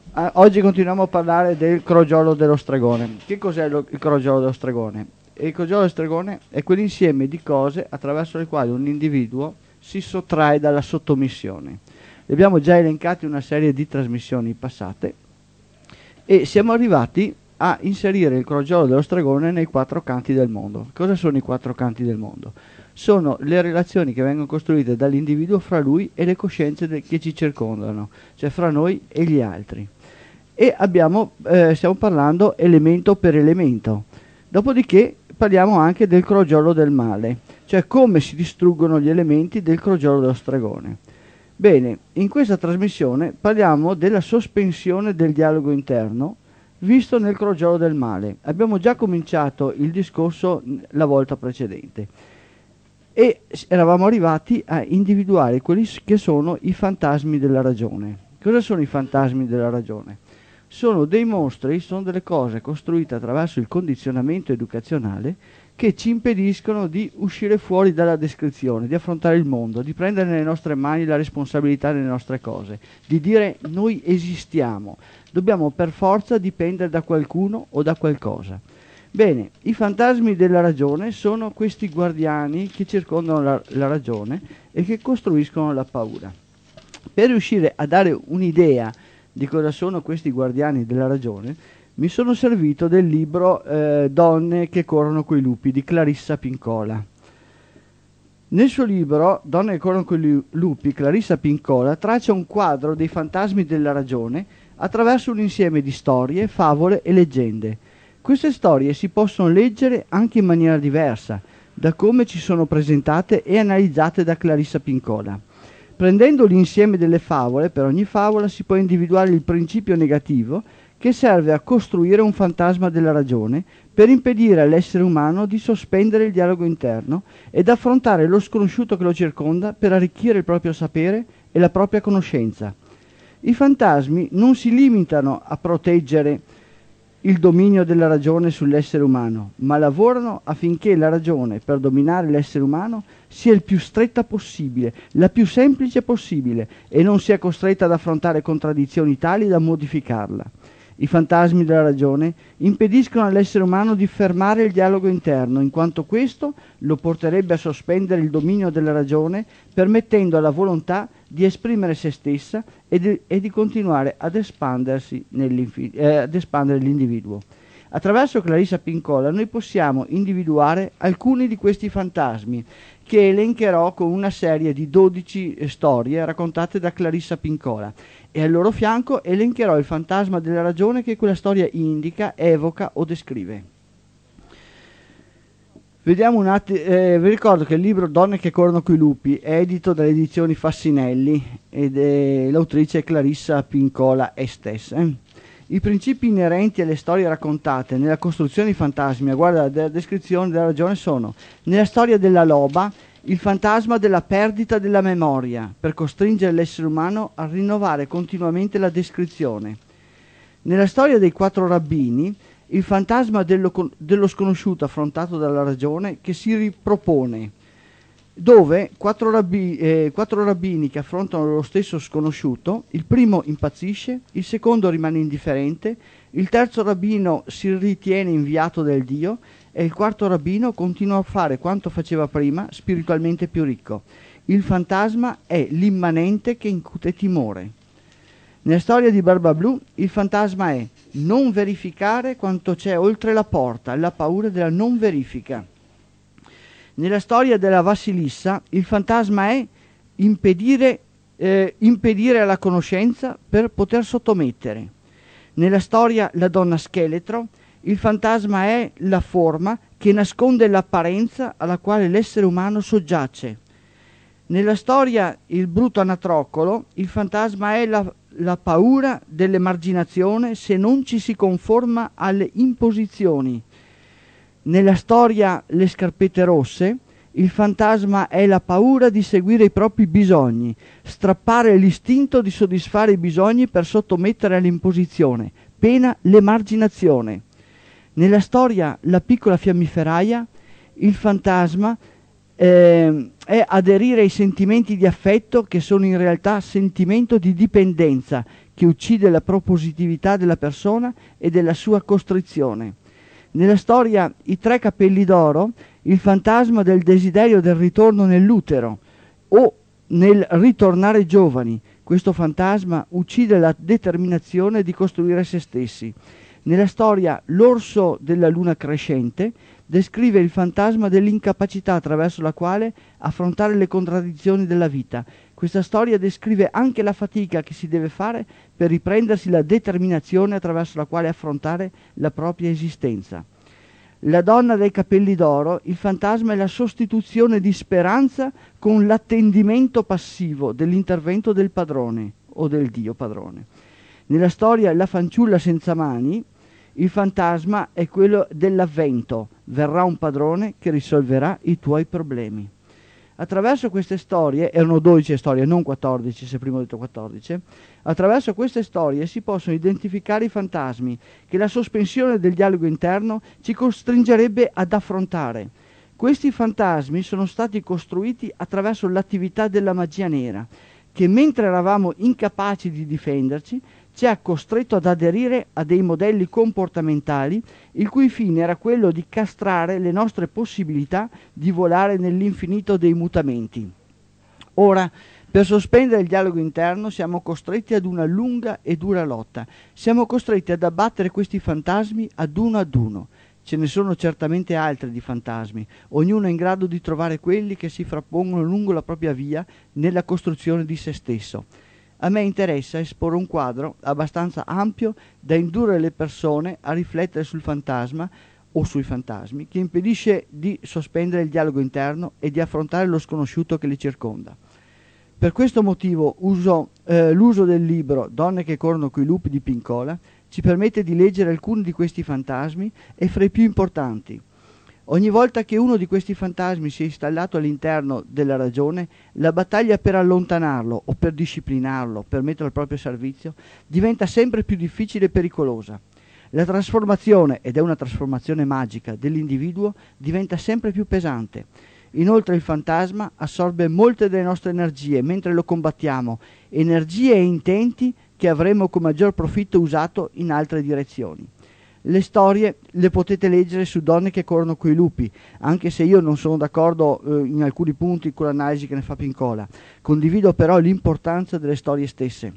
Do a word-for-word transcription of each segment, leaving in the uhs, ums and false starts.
Ah, oggi continuiamo a parlare del crogiolo dello stregone. Che cos'è lo- il crogiolo dello stregone? Il crogiolo dello stregone è quell'insieme di cose attraverso le quali un individuo si sottrae dalla sottomissione. Le abbiamo già elencati una serie di trasmissioni passate e siamo arrivati a inserire il crogiolo dello stregone nei quattro canti del mondo. Cosa sono i quattro canti del mondo? Sono le relazioni che vengono costruite dall'individuo fra lui e le coscienze de- che ci circondano, cioè fra noi e gli altri. E abbiamo, eh, stiamo parlando elemento per elemento. Dopodiché parliamo anche del crogiolo del male, cioè come si distruggono gli elementi del crogiolo dello stregone. Bene, in questa trasmissione parliamo della sospensione del dialogo interno visto nel crogiolo del male. Abbiamo già cominciato il discorso la volta precedente e eravamo arrivati a individuare quelli che sono i fantasmi della ragione. Cosa sono i fantasmi della ragione? Sono dei mostri, sono delle cose costruite attraverso il condizionamento educazionale che ci impediscono di uscire fuori dalla descrizione, di affrontare il mondo, di prendere nelle nostre mani la responsabilità delle nostre cose, di dire noi esistiamo, dobbiamo per forza dipendere da qualcuno o da qualcosa. Bene, i fantasmi della ragione sono questi guardiani che circondano la, la ragione e che costruiscono la paura. Per riuscire a dare un'idea di cosa sono questi guardiani della ragione, mi sono servito del libro eh, Donne che corrono coi lupi di Clarissa Pincola. Nel suo libro Donne che corrono coi lupi, Clarissa Pincola traccia un quadro dei fantasmi della ragione attraverso un insieme di storie, favole e leggende. Queste storie si possono leggere anche in maniera diversa da come ci sono presentate e analizzate da Clarissa Pincola. Prendendo l'insieme delle favole, per ogni favola si può individuare il principio negativo che serve a costruire un fantasma della ragione per impedire all'essere umano di sospendere il dialogo interno ed affrontare lo sconosciuto che lo circonda per arricchire il proprio sapere e la propria conoscenza. I fantasmi non si limitano a proteggere il dominio della ragione sull'essere umano, ma lavorano affinché la ragione per dominare l'essere umano sia il più stretta possibile, la più semplice possibile e non sia costretta ad affrontare contraddizioni tali da modificarla. I fantasmi della ragione impediscono all'essere umano di fermare il dialogo interno, in quanto questo lo porterebbe a sospendere il dominio della ragione, permettendo alla volontà di esprimere se stessa e di, e di continuare ad espandersi eh, ad espandere l'individuo. Attraverso Clarissa Pincola noi possiamo individuare alcuni di questi fantasmi che elencherò con una serie di dodici storie raccontate da Clarissa Pincola e al loro fianco elencherò il fantasma della ragione che quella storia indica, evoca o descrive. Vediamo un attimo, eh, vi ricordo che il libro Donne che corrono coi lupi è edito dalle edizioni Fassinelli ed è l'autrice Clarissa Pincola è stessa. Eh. I principi inerenti alle storie raccontate nella costruzione di fantasmi a guardia della descrizione della ragione sono: nella storia della loba, il fantasma della perdita della memoria, per costringere l'essere umano a rinnovare continuamente la descrizione. Nella storia dei quattro rabbini, il fantasma dello, dello sconosciuto affrontato dalla ragione che si ripropone, dove quattro, rabbi, eh, quattro rabbini che affrontano lo stesso sconosciuto, il primo impazzisce, il secondo rimane indifferente, il terzo rabbino si ritiene inviato del Dio e il quarto rabbino continua a fare quanto faceva prima, spiritualmente più ricco. Il fantasma è l'immanente che incute timore. Nella storia di Barba Blu, il fantasma è non verificare quanto c'è oltre la porta, la paura della non verifica. Nella storia della Vassilissa, il fantasma è impedire, eh, impedire alla conoscenza per poter sottomettere. Nella storia La donna scheletro, il fantasma è la forma che nasconde l'apparenza alla quale l'essere umano soggiace. Nella storia Il brutto anatroccolo, il fantasma è la, la paura dell'emarginazione se non ci si conforma alle imposizioni. Nella storia Le scarpette rosse, il fantasma è la paura di seguire i propri bisogni, strappare l'istinto di soddisfare i bisogni per sottomettere all'imposizione, pena l'emarginazione. Nella storia La piccola fiammiferaia, il fantasma eh, è aderire ai sentimenti di affetto che sono in realtà sentimento di dipendenza che uccide la propositività della persona e della sua costrizione. Nella storia I tre capelli d'oro, il fantasma del desiderio del ritorno nell'utero o nel ritornare giovani. Questo fantasma uccide la determinazione di costruire se stessi. Nella storia L'orso della luna crescente descrive il fantasma dell'incapacità attraverso la quale affrontare le contraddizioni della vita. Questa storia descrive anche la fatica che si deve fare per riprendersi la determinazione attraverso la quale affrontare la propria esistenza. La donna dai capelli d'oro, il fantasma è la sostituzione di speranza con l'attendimento passivo dell'intervento del padrone o del Dio padrone. Nella storia La fanciulla senza mani, il fantasma è quello dell'avvento, verrà un padrone che risolverà i tuoi problemi. Attraverso queste storie, erano dodici storie, non quattordici, se prima ho detto quattordici, attraverso queste storie si possono identificare i fantasmi che la sospensione del dialogo interno ci costringerebbe ad affrontare. Questi fantasmi sono stati costruiti attraverso l'attività della magia nera, che mentre eravamo incapaci di difenderci, ci ha costretto ad aderire a dei modelli comportamentali il cui fine era quello di castrare le nostre possibilità di volare nell'infinito dei mutamenti. Ora, per sospendere il dialogo interno siamo costretti ad una lunga e dura lotta. Siamo costretti ad abbattere questi fantasmi ad uno ad uno. Ce ne sono certamente altri di fantasmi, ognuno è in grado di trovare quelli che si frappongono lungo la propria via nella costruzione di se stesso. A me interessa esporre un quadro abbastanza ampio da indurre le persone a riflettere sul fantasma o sui fantasmi, che impedisce di sospendere il dialogo interno e di affrontare lo sconosciuto che li circonda. Per questo motivo uso eh, l'uso del libro Donne che corrono coi lupi di Pincola ci permette di leggere alcuni di questi fantasmi e fra i più importanti. Ogni volta che uno di questi fantasmi si è installato all'interno della ragione, la battaglia per allontanarlo o per disciplinarlo, per metterlo al proprio servizio, diventa sempre più difficile e pericolosa. La trasformazione, ed è una trasformazione magica, dell'individuo diventa sempre più pesante. Inoltre il fantasma assorbe molte delle nostre energie mentre lo combattiamo, energie e intenti che avremmo con maggior profitto usato in altre direzioni. Le storie le potete leggere su Donne che corrono coi lupi, anche se io non sono d'accordo eh, in alcuni punti con l'analisi che ne fa Pincola. Condivido però l'importanza delle storie stesse.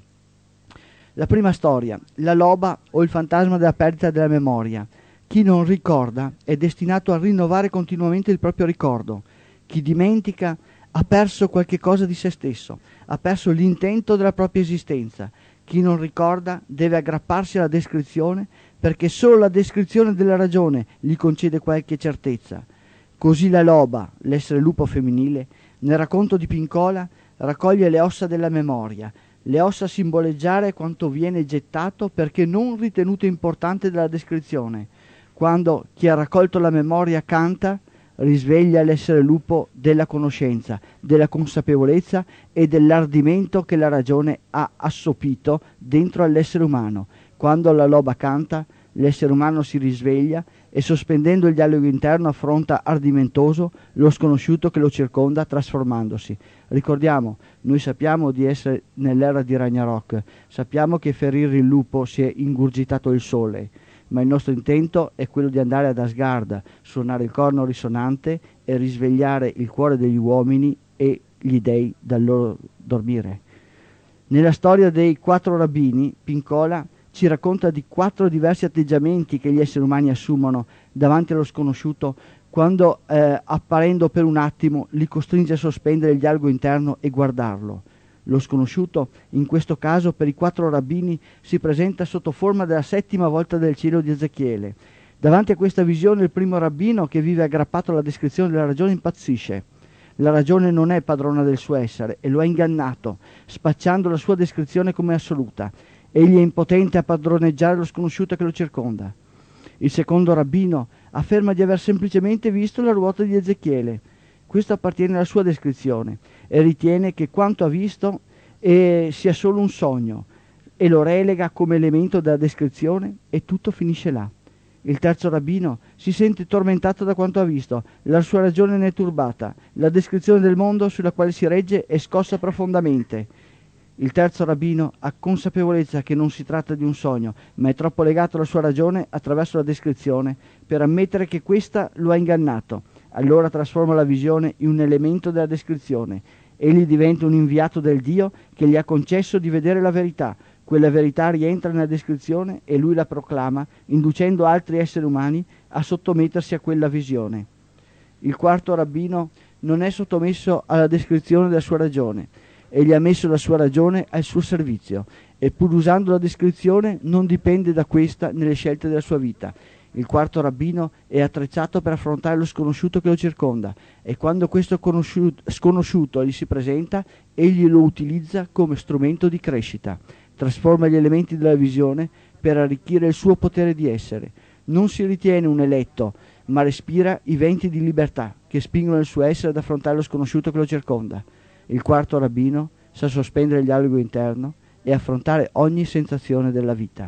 La prima storia, La loba o il fantasma della perdita della memoria. Chi non ricorda è destinato a rinnovare continuamente il proprio ricordo. Chi dimentica ha perso qualche cosa di se stesso, ha perso l'intento della propria esistenza. Chi non ricorda deve aggrapparsi alla descrizione, perché solo la descrizione della ragione gli concede qualche certezza. Così la loba, l'essere lupo femminile, nel racconto di Pincola raccoglie le ossa della memoria, le ossa a simboleggiare quanto viene gettato perché non ritenuto importante dalla descrizione. Quando chi ha raccolto la memoria canta, risveglia l'essere lupo della conoscenza, della consapevolezza e dell'ardimento che la ragione ha assopito dentro all'essere umano. Quando la loba canta, l'essere umano si risveglia e sospendendo il dialogo interno affronta ardimentoso lo sconosciuto che lo circonda, trasformandosi. Ricordiamo, noi sappiamo di essere nell'era di Ragnarok, sappiamo che ferire il lupo si è ingurgitato il sole, ma il nostro intento è quello di andare ad Asgard, suonare il corno risonante e risvegliare il cuore degli uomini e gli dei dal loro dormire. Nella storia dei quattro rabbini, Pincola ci racconta di quattro diversi atteggiamenti che gli esseri umani assumono davanti allo sconosciuto quando, eh, apparendo per un attimo, li costringe a sospendere il dialogo interno e guardarlo. Lo sconosciuto, in questo caso per i quattro rabbini, si presenta sotto forma della settima volta del cielo di Ezechiele. Davanti a questa visione il primo rabbino, che vive aggrappato alla descrizione della ragione, impazzisce. La ragione non è padrona del suo essere e lo ha ingannato, spacciando la sua descrizione come assoluta. Egli è impotente a padroneggiare lo sconosciuto che lo circonda. Il secondo rabbino afferma di aver semplicemente visto la ruota di Ezechiele. Questo appartiene alla sua descrizione e ritiene che quanto ha visto eh, sia solo un sogno e lo relega come elemento della descrizione e tutto finisce là. Il terzo rabbino si sente tormentato da quanto ha visto, la sua ragione ne è turbata, la descrizione del mondo sulla quale si regge è scossa profondamente. Il terzo rabbino ha consapevolezza che non si tratta di un sogno, ma è troppo legato alla sua ragione attraverso la descrizione per ammettere che questa lo ha ingannato. Allora trasforma la visione in un elemento della descrizione. Egli diventa un inviato del Dio che gli ha concesso di vedere la verità. Quella verità rientra nella descrizione e lui la proclama, inducendo altri esseri umani a sottomettersi a quella visione. Il quarto rabbino non è sottomesso alla descrizione della sua ragione. Egli ha messo la sua ragione al suo servizio e pur usando la descrizione non dipende da questa nelle scelte della sua vita. Il quarto rabbino è attrezzato per affrontare lo sconosciuto che lo circonda e quando questo conosciuto, sconosciuto gli si presenta, egli lo utilizza come strumento di crescita. Trasforma gli elementi della visione per arricchire il suo potere di essere. Non si ritiene un eletto, ma respira i venti di libertà che spingono il suo essere ad affrontare lo sconosciuto che lo circonda. Il quarto rabbino sa sospendere il dialogo interno e affrontare ogni sensazione della vita.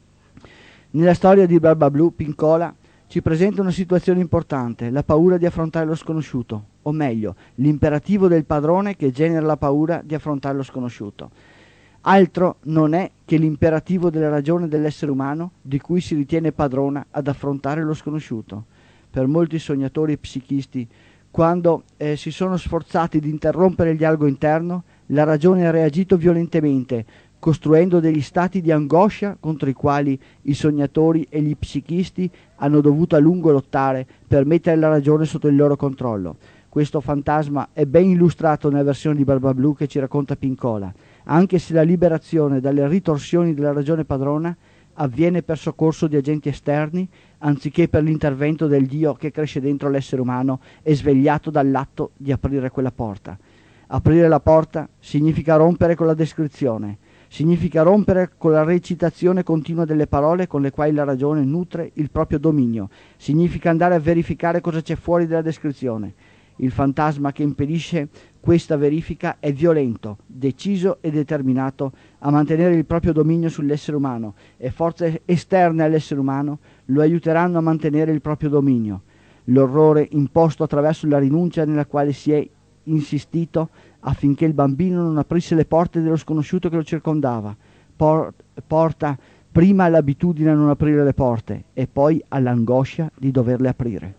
Nella storia di Barbablù, Pincola ci presenta una situazione importante, la paura di affrontare lo sconosciuto, o meglio, l'imperativo del padrone che genera la paura di affrontare lo sconosciuto. Altro non è che l'imperativo della ragione dell'essere umano di cui si ritiene padrona ad affrontare lo sconosciuto. Per molti sognatori e psichisti, quando eh, si sono sforzati di interrompere il dialogo interno, la ragione ha reagito violentemente, costruendo degli stati di angoscia contro i quali i sognatori e gli psichisti hanno dovuto a lungo lottare per mettere la ragione sotto il loro controllo. Questo fantasma è ben illustrato nella versione di Barbablù che ci racconta Pincola, anche se la liberazione dalle ritorsioni della ragione padrona avviene per soccorso di agenti esterni, anziché per l'intervento del Dio che cresce dentro l'essere umano e svegliato dall'atto di aprire quella porta. Aprire la porta significa rompere con la descrizione, significa rompere con la recitazione continua delle parole con le quali la ragione nutre il proprio dominio, significa andare a verificare cosa c'è fuori della descrizione. Il fantasma che impedisce questa verifica è violento, deciso e determinato a mantenere il proprio dominio sull'essere umano e forze esterne all'essere umano lo aiuteranno a mantenere il proprio dominio. L'orrore imposto attraverso la rinuncia nella quale si è insistito affinché il bambino non aprisse le porte dello sconosciuto che lo circondava, por- porta prima all'abitudine a non aprire le porte e poi all'angoscia di doverle aprire.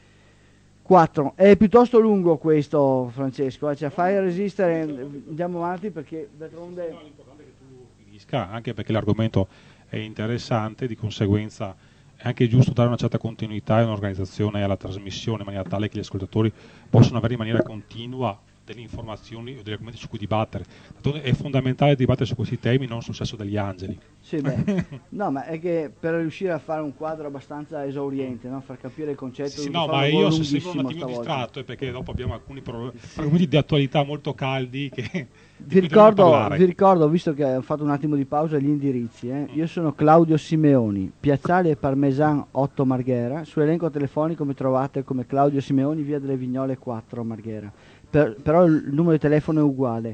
quattro. È piuttosto lungo questo, Francesco, cioè fai resistere, andiamo avanti perché d'altronde... No, l'importante è che tu finisca, anche perché l'argomento è interessante, di conseguenza è anche giusto dare una certa continuità e un'organizzazione alla trasmissione in maniera tale che gli ascoltatori possano avere in maniera continua delle informazioni o degli argomenti su cui dibattere. È fondamentale dibattere su questi temi, non sul sesso degli angeli. Sì, beh, no, ma è che per riuscire a fare un quadro abbastanza esauriente, no? Far capire il concetto... Sì, sì, no, ma io se seguo un attimo distratto è perché dopo abbiamo alcuni pro- sì. argomenti di attualità molto caldi che... Vi ricordo, vi ricordo, visto che ho fatto un attimo di pausa, gli indirizzi. Eh? Io sono Claudio Simeoni, Piazzale Parmesan otto Marghera. Sull'elenco telefonico mi trovate come Claudio Simeoni, via delle Vignole quattro Marghera. Per, però il numero di telefono è uguale.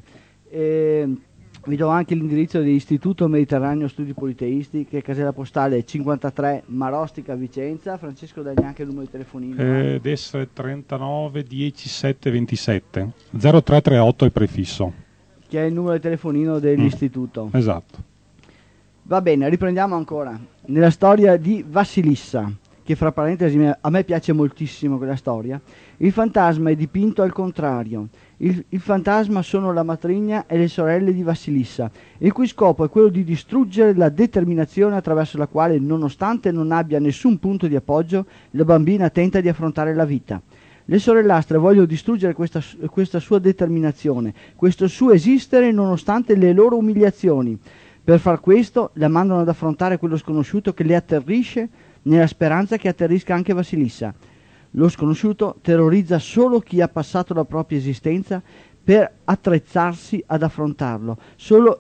E vi do anche l'indirizzo dell'Istituto Mediterraneo Studi Politeisti, che è casella postale cinquantatré Marostica Vicenza. Francesco, dai anche il numero di telefonino. Eh, deve essere trentanove dieci sette ventisette zero tre tre otto il prefisso. Che è il numero di telefonino dell'istituto. Mm, esatto. Va bene, riprendiamo ancora. Nella storia di Vassilissa, che fra parentesi a me piace moltissimo quella storia, il fantasma è dipinto al contrario. Il, il fantasma sono la matrigna e le sorelle di Vassilissa, il cui scopo è quello di distruggere la determinazione attraverso la quale, nonostante non abbia nessun punto di appoggio, la bambina tenta di affrontare la vita. Le sorellastre vogliono distruggere questa, questa sua determinazione, questo suo esistere nonostante le loro umiliazioni. Per far questo la mandano ad affrontare quello sconosciuto che le atterrisce nella speranza che atterrisca anche Vassilissa. Lo sconosciuto terrorizza solo chi ha passato la propria esistenza per attrezzarsi ad affrontarlo. Solo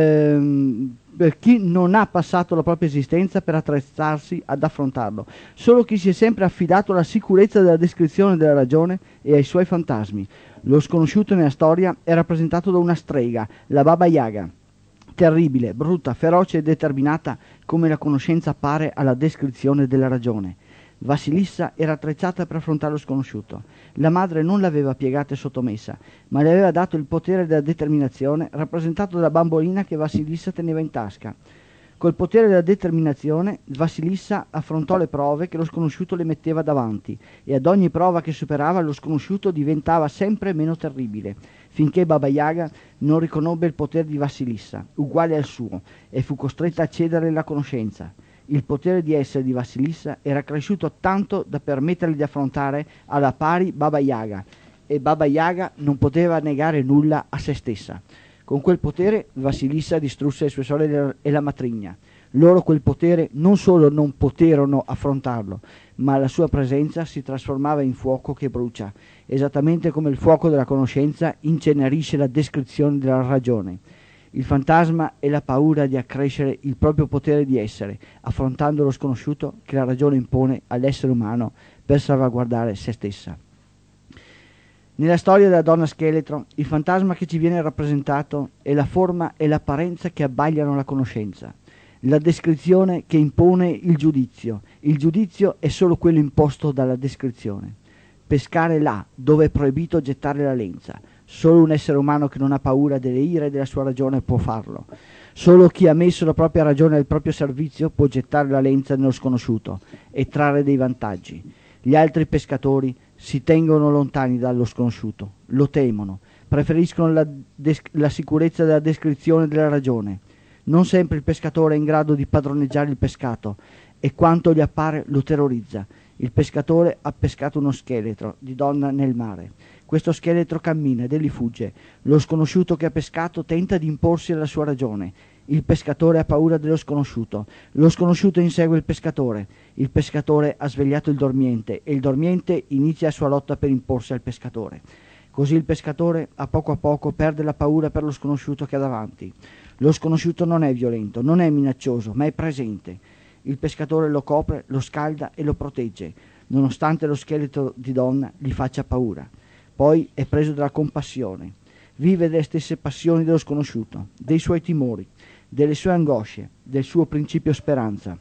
ehm, per chi non ha passato la propria esistenza per attrezzarsi ad affrontarlo. Solo chi si è sempre affidato alla sicurezza della descrizione della ragione e ai suoi fantasmi. Lo sconosciuto nella storia è rappresentato da una strega, la Baba Yaga. Terribile, brutta, feroce e determinata come la conoscenza appare alla descrizione della ragione. Vasilissa era attrezzata per affrontare lo sconosciuto. La madre non l'aveva piegata e sottomessa, ma le aveva dato il potere della determinazione, rappresentato dalla bambolina che Vasilissa teneva in tasca. Col potere della determinazione, Vasilissa affrontò le prove che lo sconosciuto le metteva davanti, e ad ogni prova che superava lo sconosciuto diventava sempre meno terribile, finché Baba Yaga non riconobbe il potere di Vasilissa, uguale al suo, e fu costretta a cedere la conoscenza. Il potere di essere di Vasilissa era cresciuto tanto da permetterle di affrontare alla pari Baba Yaga, e Baba Yaga non poteva negare nulla a se stessa. Con quel potere Vasilissa distrusse le sue sorelle e la matrigna. Loro quel potere non solo non poterono affrontarlo, ma la sua presenza si trasformava in fuoco che brucia, esattamente come il fuoco della conoscenza incenerisce la descrizione della ragione. Il fantasma è la paura di accrescere il proprio potere di essere, affrontando lo sconosciuto che la ragione impone all'essere umano per salvaguardare se stessa. Nella storia della donna scheletro, il fantasma che ci viene rappresentato è la forma e l'apparenza che abbagliano la conoscenza, la descrizione che impone il giudizio. Il giudizio è solo quello imposto dalla descrizione. Pescare là dove è proibito gettare la lenza. Solo un essere umano che non ha paura delle ire della sua ragione può farlo. Solo chi ha messo la propria ragione al proprio servizio può gettare la lenza nello sconosciuto e trarre dei vantaggi. Gli altri pescatori si tengono lontani dallo sconosciuto, lo temono, preferiscono la, des- la sicurezza della descrizione della ragione. Non sempre il pescatore è in grado di padroneggiare il pescato e quanto gli appare lo terrorizza. Il pescatore ha pescato uno scheletro di donna nel mare. Questo scheletro cammina ed egli fugge. Lo sconosciuto che ha pescato tenta di imporsi alla sua ragione. Il pescatore ha paura dello sconosciuto. Lo sconosciuto insegue il pescatore. Il pescatore ha svegliato il dormiente e il dormiente inizia la sua lotta per imporsi al pescatore. Così il pescatore a poco a poco perde la paura per lo sconosciuto che ha davanti. Lo sconosciuto non è violento, non è minaccioso, ma è presente. Il pescatore lo copre, lo scalda e lo protegge, nonostante lo scheletro di donna gli faccia paura. Poi è preso dalla compassione. Vive delle stesse passioni dello sconosciuto, dei suoi timori, delle sue angosce, del suo principio speranza.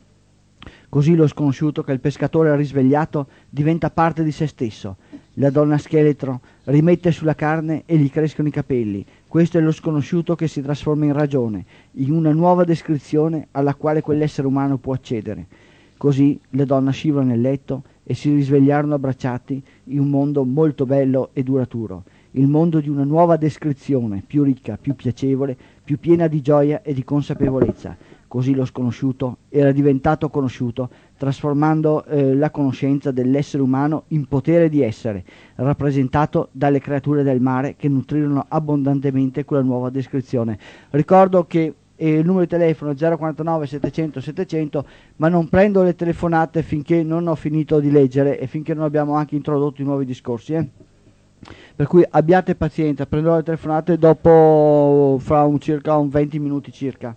Così lo sconosciuto che il pescatore ha risvegliato diventa parte di se stesso. La donna scheletro rimette sulla carne e gli crescono i capelli. Questo è lo sconosciuto che si trasforma in ragione, in una nuova descrizione alla quale quell'essere umano può accedere. Così la donna scivola nel letto e si risvegliarono abbracciati in un mondo molto bello e duraturo, il mondo di una nuova descrizione, più ricca, più piacevole, più piena di gioia e di consapevolezza. Così lo sconosciuto era diventato conosciuto, trasformando eh, la conoscenza dell'essere umano in potere di essere, rappresentato dalle creature del mare che nutrirono abbondantemente quella nuova descrizione. Ricordo che eh, il numero di telefono è zero quarantanove settecento settecento, ma non prendo le telefonate finché non ho finito di leggere e finché non abbiamo anche introdotto i nuovi discorsi. Eh? Per cui abbiate pazienza, prenderò le telefonate dopo fra un circa un venti minuti circa.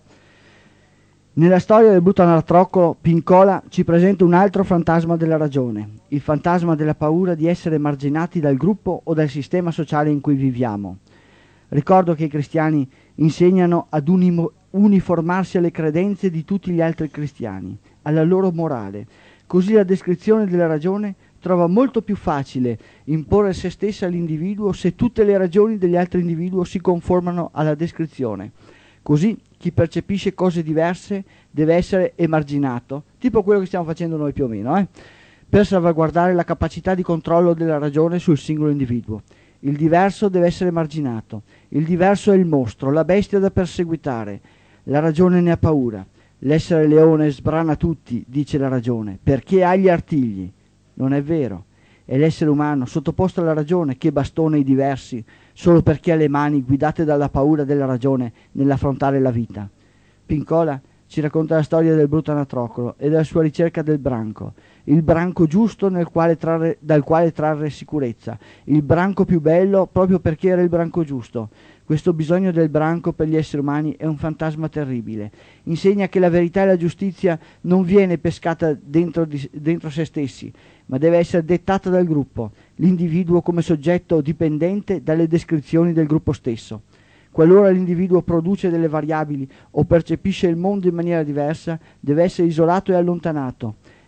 Nella storia del Brutanartroccolo, Pincola ci presenta un altro fantasma della ragione, il fantasma della paura di essere emarginati dal gruppo o dal sistema sociale in cui viviamo. Ricordo che i cristiani insegnano ad unimo, uniformarsi alle credenze di tutti gli altri cristiani, alla loro morale. Così la descrizione della ragione trova molto più facile imporre se stessa all'individuo se tutte le ragioni degli altri individui si conformano alla descrizione. Così chi percepisce cose diverse deve essere emarginato, tipo quello che stiamo facendo noi più o meno, eh? per salvaguardare la capacità di controllo della ragione sul singolo individuo. Il diverso deve essere emarginato. Il diverso è il mostro, la bestia da perseguitare. La ragione ne ha paura. L'essere leone sbrana tutti, dice la ragione, perché ha gli artigli. Non è vero. È l'essere umano sottoposto alla ragione che bastona i diversi solo perché ha le mani guidate dalla paura della ragione nell'affrontare la vita. Pincola ci racconta la storia del Brutanartroccolo e della sua ricerca del branco, il branco giusto nel quale trarre, dal quale trarre sicurezza, il branco più bello proprio perché era il branco giusto. Questo bisogno del branco per gli esseri umani è un fantasma terribile. Insegna che la verità e la giustizia non viene pescata dentro, di, dentro se stessi, ma deve essere dettata dal gruppo, l'individuo come soggetto dipendente dalle descrizioni del gruppo stesso. Qualora l'individuo produce delle variabili o percepisce il mondo in maniera diversa, deve essere isolato e allontanato.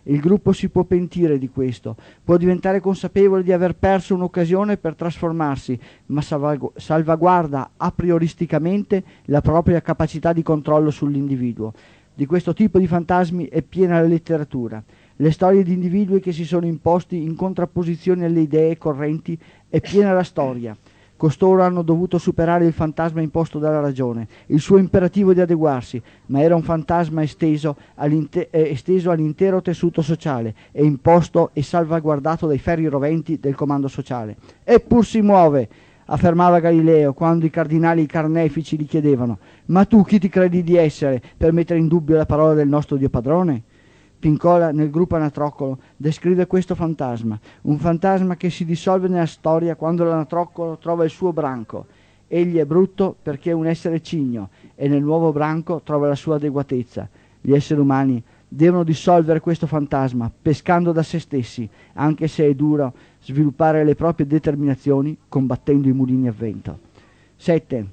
Il gruppo si può pentire di questo, può diventare consapevole di aver perso un'occasione per trasformarsi, ma salvagu- salvaguarda a prioristicamente la propria capacità di controllo sull'individuo. Di questo tipo di fantasmi è piena la letteratura. Le storie di individui che si sono imposti in contrapposizione alle idee correnti è piena la storia. Costoro hanno dovuto superare il fantasma imposto dalla ragione, il suo imperativo di adeguarsi, ma era un fantasma esteso, all'inte- eh, esteso all'intero tessuto sociale e imposto e salvaguardato dai ferri roventi del comando sociale. Eppur si muove, affermava Galileo quando i cardinali carnefici gli chiedevano: ma tu chi ti credi di essere per mettere in dubbio la parola del nostro Dio padrone? Pincola nel gruppo Anatroccolo descrive questo fantasma, un fantasma che si dissolve nella storia quando l'Anatroccolo trova il suo branco. Egli è brutto perché è un essere cigno e nel nuovo branco trova la sua adeguatezza. Gli esseri umani devono dissolvere questo fantasma pescando da se stessi, anche se è duro sviluppare le proprie determinazioni combattendo i mulini a vento. sette.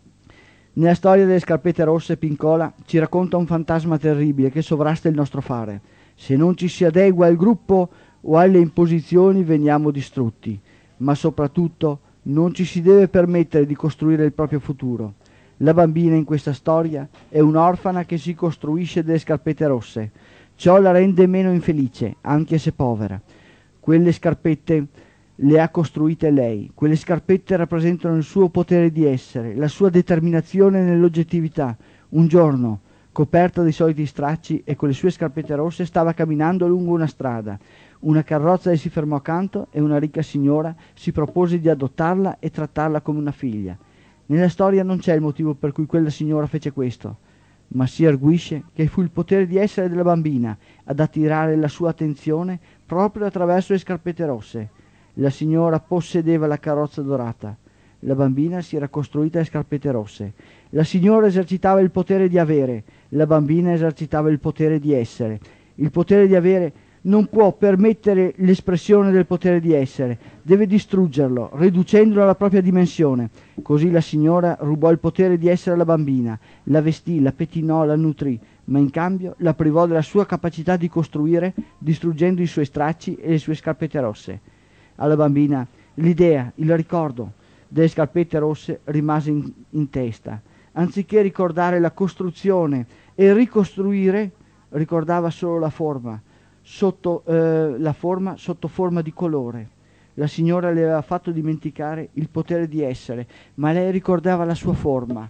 Nella storia delle scarpette rosse, Pincola ci racconta un fantasma terribile che sovrasta il nostro fare. Se non ci si adegua al gruppo o alle imposizioni veniamo distrutti, ma soprattutto non ci si deve permettere di costruire il proprio futuro. La bambina in questa storia è un'orfana che si costruisce delle scarpette rosse. Ciò la rende meno infelice, anche se povera. Quelle scarpette le ha costruite lei. Quelle scarpette rappresentano il suo potere di essere, la sua determinazione nell'oggettività. Un giorno, coperta dei soliti stracci e con le sue scarpette rosse, stava camminando lungo una strada. Una carrozza le si fermò accanto e una ricca signora si propose di adottarla e trattarla come una figlia. Nella storia non c'è il motivo per cui quella signora fece questo, ma si arguisce che fu il potere di essere della bambina ad attirare la sua attenzione proprio attraverso le scarpette rosse. La signora possedeva la carrozza dorata, la bambina si era costruita le scarpette rosse. La signora esercitava il potere di avere, la bambina esercitava il potere di essere. Il potere di avere non può permettere l'espressione del potere di essere, deve distruggerlo, riducendolo alla propria dimensione. Così la signora rubò il potere di essere alla bambina, la vestì, la pettinò, la nutrì, ma in cambio la privò della sua capacità di costruire, distruggendo i suoi stracci e le sue scarpette rosse. Alla bambina l'idea, il ricordo delle scarpette rosse rimase in, in testa. Anziché ricordare la costruzione e ricostruire, ricordava solo la forma, sotto, eh, la forma sotto forma di colore. La signora le aveva fatto dimenticare il potere di essere, ma lei ricordava la sua forma,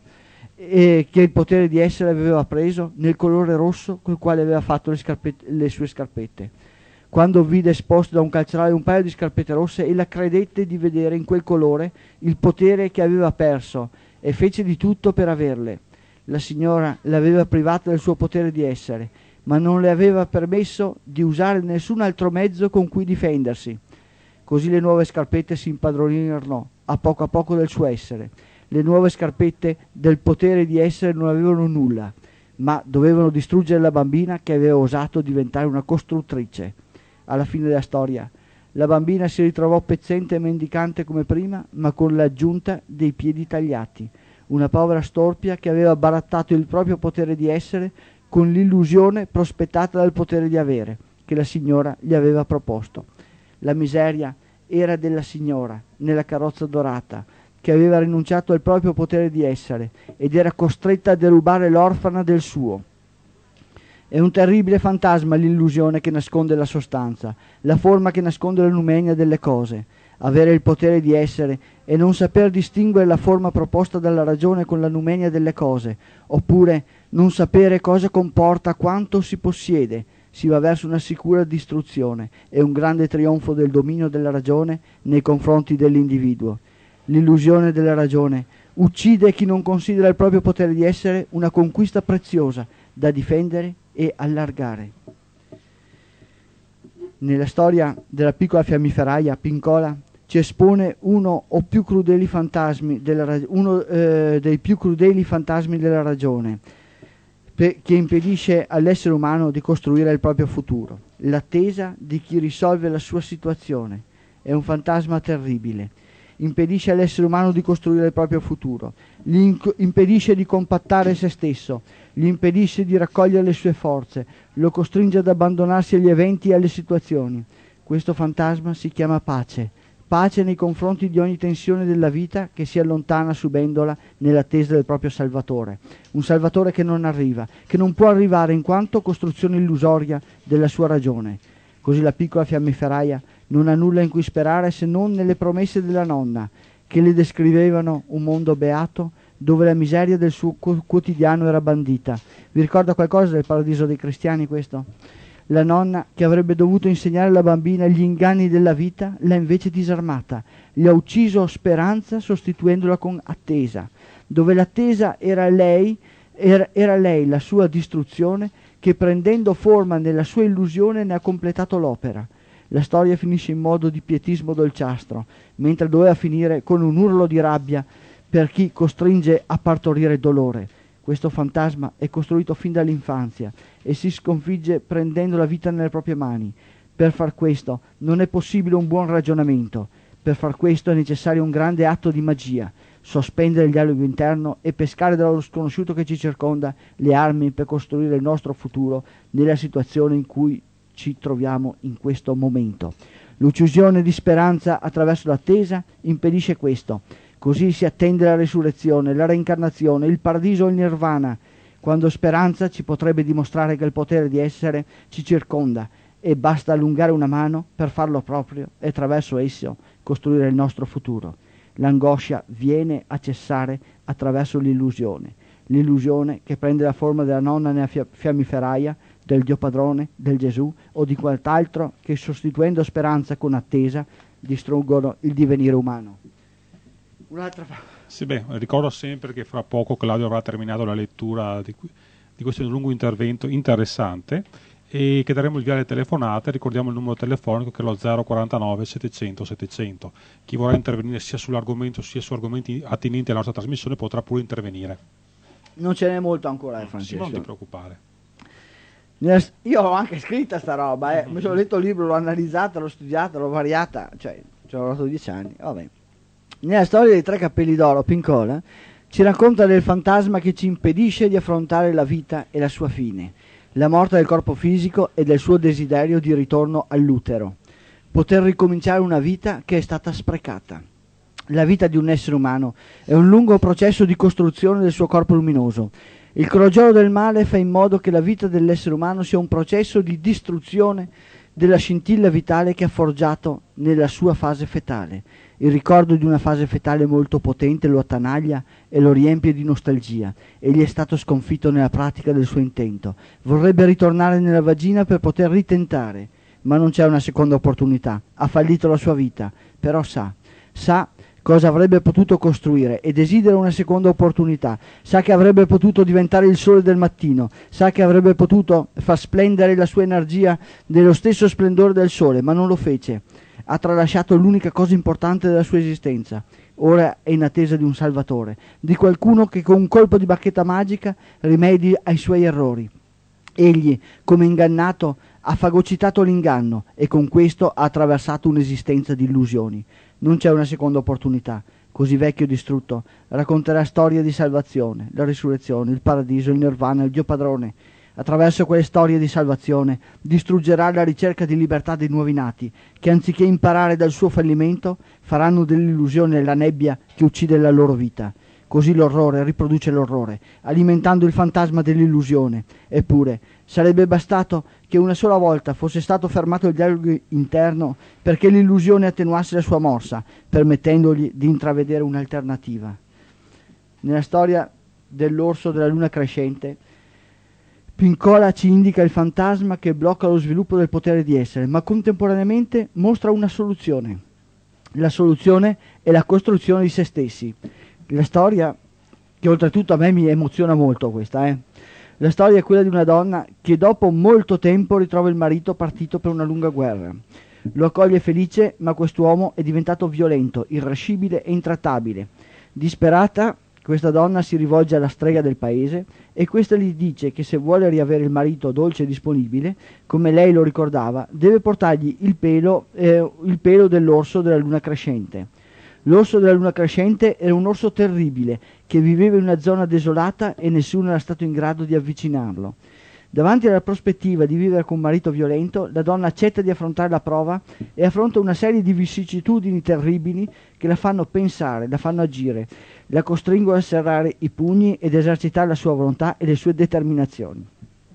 e che il potere di essere aveva preso nel colore rosso col quale aveva fatto le, scarpette, le sue scarpette. Quando vide esposto da un calzolaio un paio di scarpette rosse, ella credette di vedere in quel colore il potere che aveva perso e fece di tutto per averle. La signora l'aveva privata del suo potere di essere, ma non le aveva permesso di usare nessun altro mezzo con cui difendersi. Così le nuove scarpette si impadronirono a poco a poco del suo essere. Le nuove scarpette del potere di essere non avevano nulla, ma dovevano distruggere la bambina che aveva osato diventare una costruttrice. Alla fine della storia, la bambina si ritrovò pezzente e mendicante come prima, ma con l'aggiunta dei piedi tagliati. Una povera storpia che aveva barattato il proprio potere di essere con l'illusione prospettata dal potere di avere, che la signora gli aveva proposto. La miseria era della signora, nella carrozza dorata, che aveva rinunciato al proprio potere di essere ed era costretta a derubare l'orfana del suo. È un terribile fantasma l'illusione che nasconde la sostanza, la forma che nasconde la numenia delle cose. Avere il potere di essere e non saper distinguere la forma proposta dalla ragione con la numenia delle cose, oppure non sapere cosa comporta quanto si possiede, si va verso una sicura distruzione e un grande trionfo del dominio della ragione nei confronti dell'individuo. L'illusione della ragione uccide chi non considera il proprio potere di essere una conquista preziosa da difendere e allargare. Nella storia della piccola fiammiferaia, Pincola ci espone uno o più crudeli fantasmi della, uno eh, dei più crudeli fantasmi della ragione, per, che impedisce all'essere umano di costruire il proprio futuro, l'attesa di chi risolve la sua situazione. È un fantasma terribile. Impedisce all'essere umano di costruire il proprio futuro, gli impedisce di compattare se stesso, gli impedisce di raccogliere le sue forze, lo costringe ad abbandonarsi agli eventi e alle situazioni. Questo fantasma si chiama pace. Pace nei confronti di ogni tensione della vita che si allontana subendola nell'attesa del proprio Salvatore. Un Salvatore che non arriva, che non può arrivare in quanto costruzione illusoria della sua ragione. Così la piccola fiammiferaia non ha nulla in cui sperare se non nelle promesse della nonna, che le descrivevano un mondo beato dove la miseria del suo quotidiano era bandita. Vi ricorda qualcosa del paradiso dei cristiani questo? La nonna, che avrebbe dovuto insegnare alla bambina gli inganni della vita, l'ha invece disarmata. Gli ha ucciso speranza sostituendola con attesa, dove l'attesa era lei, era, era lei la sua distruzione, che prendendo forma nella sua illusione ne ha completato l'opera. La storia finisce in modo di pietismo dolciastro, mentre doveva finire con un urlo di rabbia per chi costringe a partorire dolore. Questo fantasma è costruito fin dall'infanzia e si sconfigge prendendo la vita nelle proprie mani. Per far questo non è possibile un buon ragionamento. Per far questo è necessario un grande atto di magia, sospendere il dialogo interno e pescare dallo sconosciuto che ci circonda le armi per costruire il nostro futuro nella situazione in cui ci troviamo in questo momento. L'uccisione di speranza attraverso l'attesa impedisce questo. Così si attende la risurrezione, la reincarnazione, il paradiso o il nirvana, quando speranza ci potrebbe dimostrare che il potere di essere ci circonda e basta allungare una mano per farlo proprio e attraverso esso costruire il nostro futuro. L'angoscia viene a cessare attraverso l'illusione, l'illusione che prende la forma della nonna nella fiammiferaia, del Dio Padrone, del Gesù o di qualcos'altro che sostituendo speranza con attesa distruggono il divenire umano. Un'altra sì, beh, ricordo sempre che fra poco Claudio avrà terminato la lettura di, di questo lungo intervento interessante e che daremo il via alle telefonate. Ricordiamo il numero telefonico che è lo zero quarantanove settecento settecento. Chi vorrà intervenire sia sull'argomento sia su argomenti attinenti alla nostra trasmissione potrà pure intervenire. Non ce n'è molto ancora, eh, Francesco. Sì, non ti preoccupare. Io ho anche scritta sta roba, eh. Mi sono letto il libro, l'ho analizzata, l'ho studiata, l'ho variata, cioè ci ho lavorato dieci anni, vabbè. Nella storia dei tre capelli d'oro, Pincola ci racconta del fantasma che ci impedisce di affrontare la vita e la sua fine, la morte del corpo fisico e del suo desiderio di ritorno all'utero, poter ricominciare una vita che è stata sprecata. La vita di un essere umano è un lungo processo di costruzione del suo corpo luminoso. Il crogiolo del male fa in modo che la vita dell'essere umano sia un processo di distruzione della scintilla vitale che ha forgiato nella sua fase fetale. Il ricordo di una fase fetale molto potente lo attanaglia e lo riempie di nostalgia. Egli è stato sconfitto nella pratica del suo intento. Vorrebbe ritornare nella vagina per poter ritentare, ma non c'è una seconda opportunità. Ha fallito la sua vita, però sa, sa cosa avrebbe potuto costruire e desidera una seconda opportunità. Sa che avrebbe potuto diventare il sole del mattino, sa che avrebbe potuto far splendere la sua energia dello stesso splendore del sole, ma non lo fece. Ha tralasciato l'unica cosa importante della sua esistenza. Ora è in attesa di un salvatore, di qualcuno che con un colpo di bacchetta magica rimedi ai suoi errori. Egli, come ingannato, ha fagocitato l'inganno e con questo ha attraversato un'esistenza di illusioni. Non c'è una seconda opportunità. Così vecchio e distrutto, racconterà storie di salvazione, la risurrezione, il paradiso, il nirvana, il Dio Padrone. Attraverso quelle storie di salvazione distruggerà la ricerca di libertà dei nuovi nati, che anziché imparare dal suo fallimento, faranno dell'illusione la nebbia che uccide la loro vita. Così l'orrore riproduce l'orrore, alimentando il fantasma dell'illusione. Eppure, sarebbe bastato che una sola volta fosse stato fermato il dialogo interno perché l'illusione attenuasse la sua morsa, permettendogli di intravedere un'alternativa. Nella storia dell'orso della luna crescente, Pincola ci indica il fantasma che blocca lo sviluppo del potere di essere, ma contemporaneamente mostra una soluzione. La soluzione è la costruzione di se stessi. La storia, che oltretutto a me mi emoziona molto questa, eh. La storia è quella di una donna che dopo molto tempo ritrova il marito partito per una lunga guerra. Lo accoglie felice, ma quest'uomo è diventato violento, irascibile e intrattabile. Disperata, questa donna si rivolge alla strega del paese e questa gli dice che se vuole riavere il marito dolce e disponibile, come lei lo ricordava, deve portargli il pelo, eh, il pelo dell'orso della luna crescente. L'orso della luna crescente era un orso terribile che viveva in una zona desolata e nessuno era stato in grado di avvicinarlo. Davanti alla prospettiva di vivere con un marito violento, la donna accetta di affrontare la prova e affronta una serie di vicissitudini terribili che la fanno pensare, la fanno agire, la costringono a serrare i pugni ed esercitare la sua volontà e le sue determinazioni.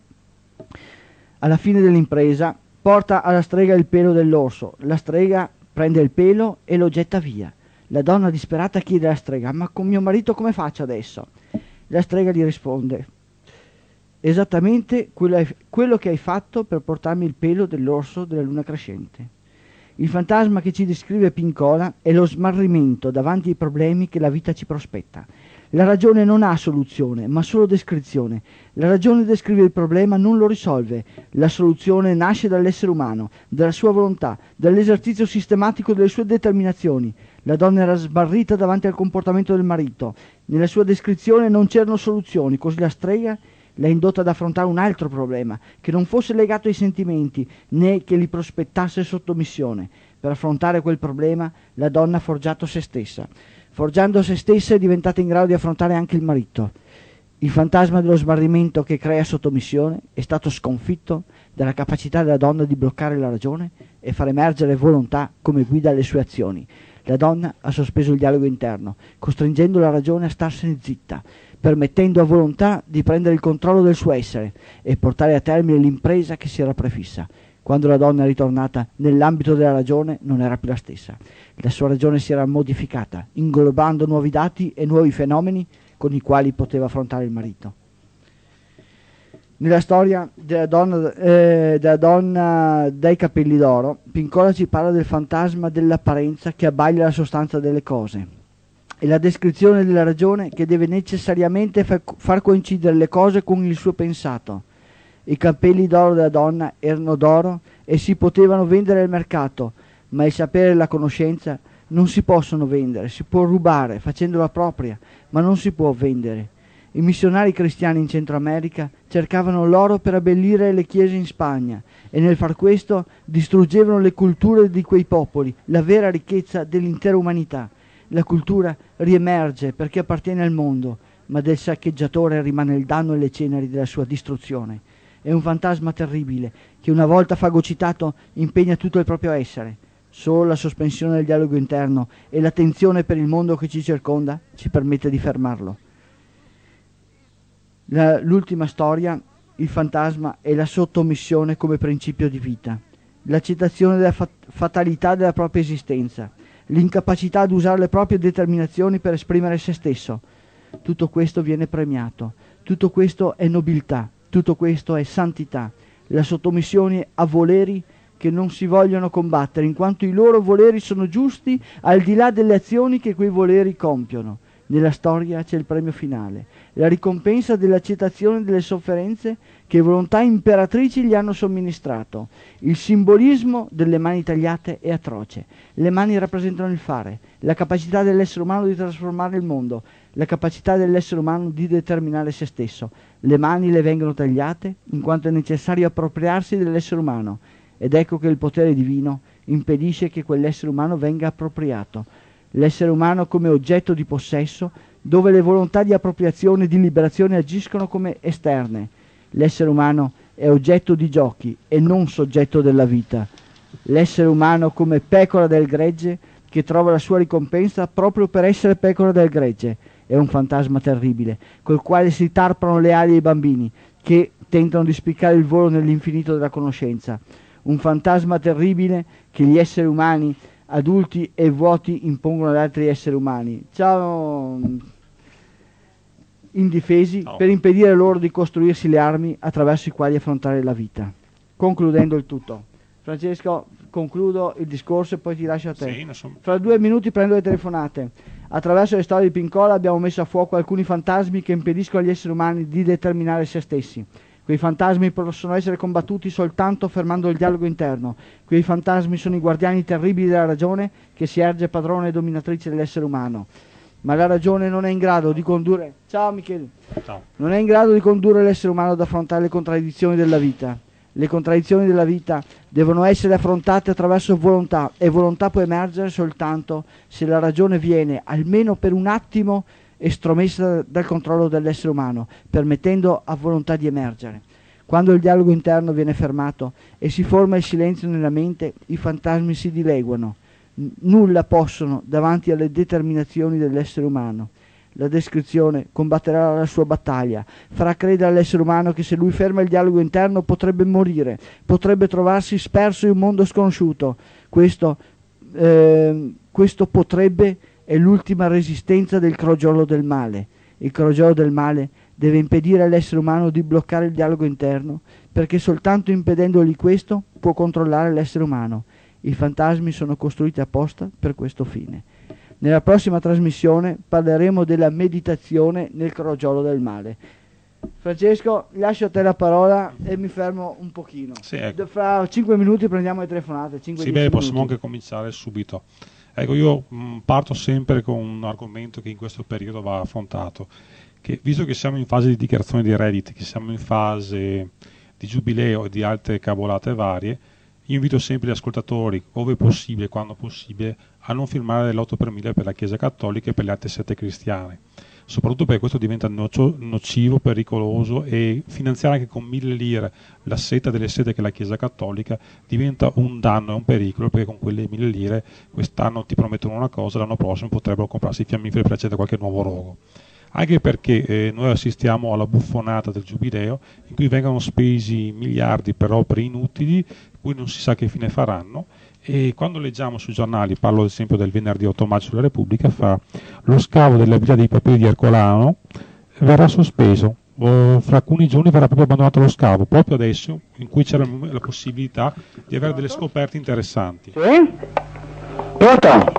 Alla fine dell'impresa porta alla strega il pelo dell'orso, la strega prende il pelo e lo getta via. La donna disperata chiede alla strega: ma con mio marito come faccio adesso? La strega gli risponde: esattamente quello, quello che hai fatto per portarmi il pelo dell'orso della luna crescente. Il fantasma che ci descrive Pincola è lo smarrimento davanti ai problemi che la vita ci prospetta. La ragione non ha soluzione, ma solo descrizione. La ragione descrive il problema, non lo risolve. La soluzione nasce dall'essere umano, dalla sua volontà, dall'esercizio sistematico delle sue determinazioni. La donna era smarrita davanti al comportamento del marito. Nella sua descrizione non c'erano soluzioni, così la strega l'ha indotta ad affrontare un altro problema, che non fosse legato ai sentimenti, né che li prospettasse sottomissione. Per affrontare quel problema, la donna ha forgiato se stessa. Forgiando se stessa è diventata in grado di affrontare anche il marito. Il fantasma dello smarrimento che crea sottomissione è stato sconfitto dalla capacità della donna di bloccare la ragione e far emergere volontà come guida alle sue azioni. La donna ha sospeso il dialogo interno, costringendo la ragione a starsene zitta, permettendo a volontà di prendere il controllo del suo essere e portare a termine l'impresa che si era prefissa. Quando la donna è ritornata nell'ambito della ragione non era più la stessa. La sua ragione si era modificata, inglobando nuovi dati e nuovi fenomeni con i quali poteva affrontare il marito. Nella storia della donna, eh, della donna dai capelli d'oro, Pincola ci parla del fantasma dell'apparenza che abbaglia la sostanza delle cose e la descrizione della ragione che deve necessariamente fa- far coincidere le cose con il suo pensato. I capelli d'oro della donna erano d'oro e si potevano vendere al mercato, ma il sapere e la conoscenza non si possono vendere, si può rubare facendola propria, ma non si può vendere. I missionari cristiani in Centro America cercavano l'oro per abbellire le chiese in Spagna e nel far questo distruggevano le culture di quei popoli, la vera ricchezza dell'intera umanità. La cultura riemerge perché appartiene al mondo, ma del saccheggiatore rimane il danno e le ceneri della sua distruzione. È un fantasma terribile che una volta fagocitato impegna tutto il proprio essere. Solo la sospensione del dialogo interno e l'attenzione per il mondo che ci circonda ci permette di fermarlo. La, l'ultima storia, il fantasma e la sottomissione come principio di vita, l'accettazione della fat- fatalità della propria esistenza, l'incapacità di usare le proprie determinazioni per esprimere se stesso. Tutto questo viene premiato, tutto questo è nobiltà, tutto questo è santità, la sottomissione a voleri che non si vogliono combattere, in quanto i loro voleri sono giusti al di là delle azioni che quei voleri compiono. Nella storia c'è il premio finale, la ricompensa dell'accettazione delle sofferenze che volontà imperatrici gli hanno somministrato. Il simbolismo delle mani tagliate è atroce. Le mani rappresentano il fare, la capacità dell'essere umano di trasformare il mondo, la capacità dell'essere umano di determinare se stesso. Le mani le vengono tagliate in quanto è necessario appropriarsi dell'essere umano, ed ecco che il potere divino impedisce che quell'essere umano venga appropriato. L'essere umano come oggetto di possesso, dove le volontà di appropriazione e di liberazione agiscono come esterne. L'essere umano è oggetto di giochi e non soggetto della vita. L'essere umano come pecora del gregge che trova la sua ricompensa proprio per essere pecora del gregge. È un fantasma terribile, col quale si tarpano le ali ai bambini, che tentano di spiccare il volo nell'infinito della conoscenza. Un fantasma terribile che gli esseri umani adulti e vuoti impongono ad altri esseri umani. Ciao, indifesi, no. per impedire loro di costruirsi le armi attraverso i quali affrontare la vita. Concludendo il tutto. Francesco, concludo il discorso e poi ti lascio a te. Sì, so. Fra due minuti prendo le telefonate. Attraverso le storie di Pincola abbiamo messo a fuoco alcuni fantasmi che impediscono agli esseri umani di determinare se stessi. Quei fantasmi possono essere combattuti soltanto fermando il dialogo interno. Quei fantasmi sono i guardiani terribili della ragione che si erge padrone e dominatrice dell'essere umano. Ma la ragione non è in grado di condurre... Ciao Michele! Ciao. Non è in grado di condurre l'essere umano ad affrontare le contraddizioni della vita. Le contraddizioni della vita devono essere affrontate attraverso volontà, e volontà può emergere soltanto se la ragione viene, almeno per un attimo, estromessa dal controllo dell'essere umano, permettendo a volontà di emergere. Quando il dialogo interno viene fermato e si forma il silenzio nella mente, i fantasmi si dileguano. N- nulla possono davanti alle determinazioni dell'essere umano. La descrizione combatterà la sua battaglia, farà credere all'essere umano che se lui ferma il dialogo interno potrebbe morire, potrebbe trovarsi sperso in un mondo sconosciuto. Questo, eh, questo potrebbe è l'ultima resistenza del crogiolo del male. Il crogiolo del male deve impedire all'essere umano di bloccare il dialogo interno, perché soltanto impedendogli questo può controllare l'essere umano. I fantasmi sono costruiti apposta per questo fine. Nella prossima trasmissione parleremo della meditazione nel crogiolo del male. Francesco, lascio a te la parola e mi fermo un pochino. Sì, ecco. Fra cinque minuti prendiamo le telefonate. cinque, sì, beh, possiamo minuti. anche cominciare subito. Ecco, io mh, parto sempre con un argomento che in questo periodo va affrontato, che visto che siamo in fase di dichiarazione di redditi, che siamo in fase di giubileo e di altre cavolate varie, io invito sempre gli ascoltatori, ove possibile, quando possibile, a non firmare l'otto per mille per la Chiesa Cattolica e per le altre sette cristiane, soprattutto perché questo diventa nocio, nocivo, pericoloso, e finanziare anche con mille lire la setta delle sette che è la Chiesa Cattolica diventa un danno e un pericolo, perché con quelle mille lire quest'anno ti promettono una cosa, l'anno prossimo potrebbero comprarsi i fiammiferi per accedere a qualche nuovo rogo. Anche perché eh, noi assistiamo alla buffonata del Giubileo, in cui vengono spesi miliardi per opere inutili, cui non si sa che fine faranno, e quando leggiamo sui giornali, parlo ad esempio del venerdì otto maggio della Repubblica, fa lo scavo della via dei papiri di Ercolano verrà sospeso, o fra alcuni giorni verrà proprio abbandonato lo scavo, proprio adesso in cui c'era la possibilità di avere delle scoperte interessanti. Sì? Pronto?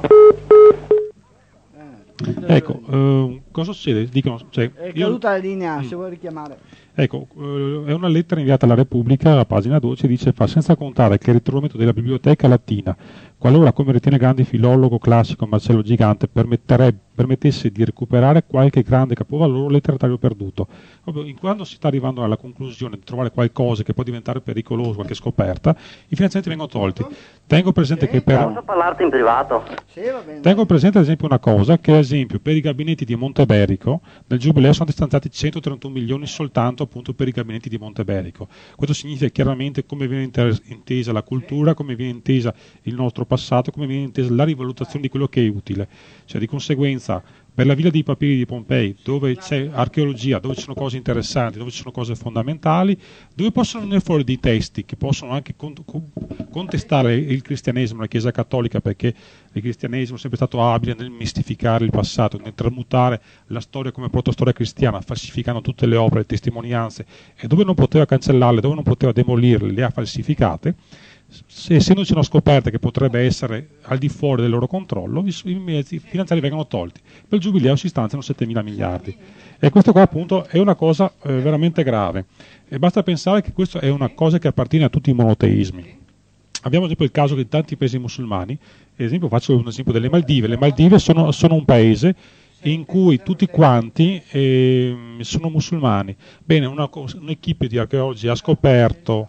Ecco, eh, cosa succede? Dicono, cioè, È io- caduta la linea, Mm. se vuoi richiamare. Ecco, eh, è una lettera inviata alla Repubblica, a pagina dodici, dice: fa senza contare che il ritrovamento della biblioteca latina, qualora, come ritiene grande filologo classico Marcello Gigante, permetterebbe permettesse di recuperare qualche grande capovalore letterario perduto. Proprio in quando si sta arrivando alla conclusione di trovare qualcosa che può diventare pericoloso, qualche scoperta, i finanziamenti vengono tolti. Tengo presente che per... Posso parlarti in privato? Sì, va bene. Tengo presente ad esempio una cosa, che ad esempio per i gabinetti di Monteberico nel Giubileo sono stanziati centotrentuno milioni soltanto appunto per i gabinetti di Monteberico. Questo significa chiaramente come viene inter- intesa la cultura, come viene intesa il nostro passato, come viene intesa la rivalutazione di quello che è utile. Cioè, di conseguenza, per la Villa dei Papiri di Pompei, dove c'è archeologia, dove ci sono cose interessanti, dove ci sono cose fondamentali, dove possono venire fuori dei testi che possono anche con- con- contestare il cristianesimo, la Chiesa Cattolica, perché il cristianesimo è sempre stato abile nel mistificare il passato, nel tramutare la storia come protostoria cristiana, falsificando tutte le opere, le testimonianze, e dove non poteva cancellarle, dove non poteva demolirle, le ha falsificate. Se, essendoci una scoperta che potrebbe essere al di fuori del loro controllo, i, i mezzi finanziari vengono tolti. Per il Giubileo si stanziano settemila miliardi. E questo qua appunto è una cosa eh, veramente grave. E basta pensare che questa è una cosa che appartiene a tutti i monoteismi. Abbiamo ad esempio il caso che in tanti paesi musulmani, ad esempio faccio un esempio delle Maldive, le Maldive sono, sono un paese in cui tutti quanti eh, sono musulmani. Bene, una, un'equipe di archeologi ha scoperto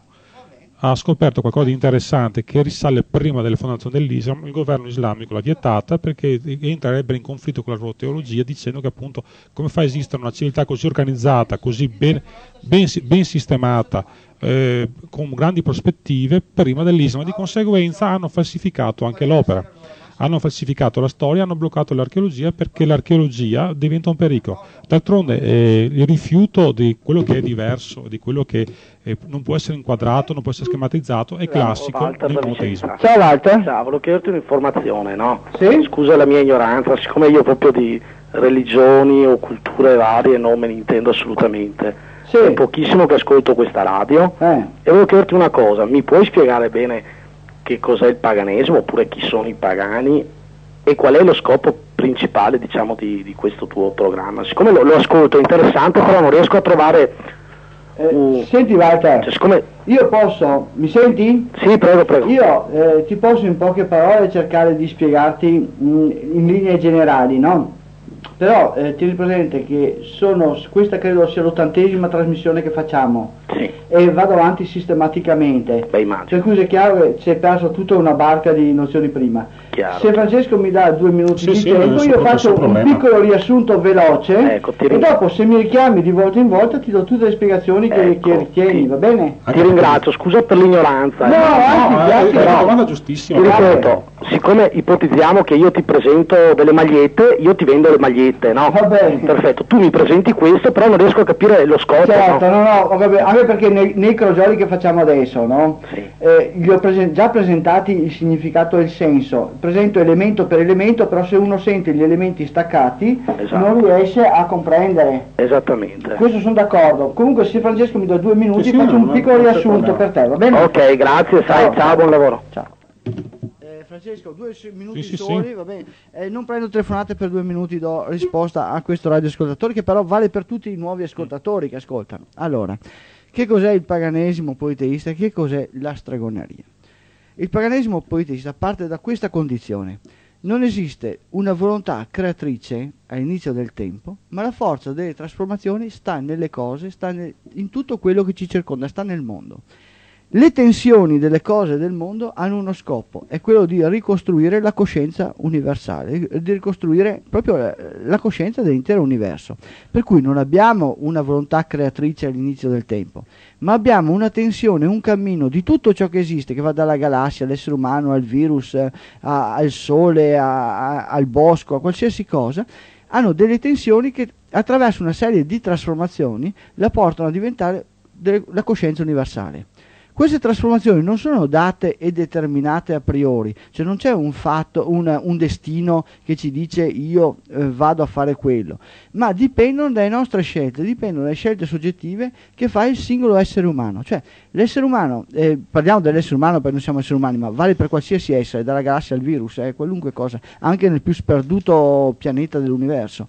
ha scoperto qualcosa di interessante che risale prima delle fondazioni dell'Islam. Il governo islamico l'ha vietata perché entrerebbe in conflitto con la loro teologia, dicendo che appunto come fa a esistere una civiltà così organizzata, così ben, ben, ben sistemata, eh, con grandi prospettive prima dell'Islam. Di conseguenza hanno falsificato anche l'opera, hanno falsificato la storia, hanno bloccato l'archeologia, perché l'archeologia diventa un pericolo. D'altronde eh, il rifiuto di quello che è diverso, di quello che eh, non può essere inquadrato, non può essere schematizzato, è classico Walter nel da monoteismo. Vicenza. Ciao Walter. Ciao, volevo chiederti un'informazione, no? Sì? Scusa la mia ignoranza, siccome io proprio di religioni o culture varie non me ne intendo assolutamente. Sì. È pochissimo che ascolto questa radio Eh. e volevo chiederti una cosa, mi puoi spiegare bene che cos'è il paganesimo, oppure chi sono i pagani e qual è lo scopo principale, diciamo, di, di questo tuo programma? Siccome lo, lo ascolto, è interessante, però non riesco a trovare Eh, uh, senti Walter, cioè, siccome... io posso, mi senti? Sì, prego, prego. Io eh, ti posso in poche parole cercare di spiegarti mh, in linee generali, no? Però eh, tieni presente che sono, questa credo sia l'ottantesima trasmissione che facciamo. Sì. e vado avanti sistematicamente. Beh, immagino. Per cui è chiaro che si è perso tutta una barca di nozioni prima. Chiaro. Se Francesco mi dà due minuti Sì, di sì, tempo, nessun io pro- faccio nessun un problema. piccolo riassunto veloce Ecco, ti e ringrazio. dopo se mi richiami di volta in volta ti do tutte le spiegazioni che, Ecco, che ritieni, sì. va bene? Ti ringrazio, scusa per l'ignoranza. No, eh. anzi, No, eh, grazie. è una però- domanda giustissima. Ti perché- ripeto, siccome ipotizziamo che io ti presento delle magliette, io ti vendo le magliette, no? Va bene. Perfetto, tu mi presenti questo, però non riesco a capire lo scopo, Certo, no? no, no, ho capito. Anche perché nei, nei crogioli che facciamo adesso, no? Sì. Eh, gli ho presen- già presentati il significato e il senso, presento elemento per elemento, però se uno sente gli elementi staccati Esatto. non riesce a comprendere. Esattamente. Questo sono d'accordo. Comunque se Francesco mi dà due minuti Sì, sì, faccio no, un no, piccolo non c'è riassunto problema. per te, va bene? Ok, grazie, sai, Ciao. ciao, buon lavoro. Ciao. Eh, Francesco, due s- minuti Sì, sì, soli, sì. va bene. Eh, non prendo telefonate per due minuti, do risposta a questo radioascoltatore che però vale per tutti i nuovi ascoltatori che ascoltano. Allora, che cos'è il paganesimo politeista e che cos'è la stregoneria? Il paganesimo politeista parte da questa condizione: non esiste una volontà creatrice all'inizio del tempo, ma la forza delle trasformazioni sta nelle cose, sta nel- in tutto quello che ci circonda, sta nel mondo. Le tensioni delle cose del mondo hanno uno scopo, è quello di ricostruire la coscienza universale, di ricostruire proprio la, la coscienza dell'intero universo. Per cui non abbiamo una volontà creatrice all'inizio del tempo, ma abbiamo una tensione, un cammino di tutto ciò che esiste, che va dalla galassia, all'essere umano, al virus, a- al sole, a- a- al bosco, a qualsiasi cosa, hanno delle tensioni che attraverso una serie di trasformazioni la portano a diventare delle- la coscienza universale. Queste trasformazioni non sono date e determinate a priori, cioè non c'è un fatto, un, un destino che ci dice io eh, vado a fare quello, ma dipendono dalle nostre scelte, dipendono dalle scelte soggettive che fa il singolo essere umano. Cioè l'essere umano, eh, parliamo dell'essere umano perché non siamo esseri umani, ma vale per qualsiasi essere, dalla galassia al virus, eh, qualunque cosa, anche nel più sperduto pianeta dell'universo.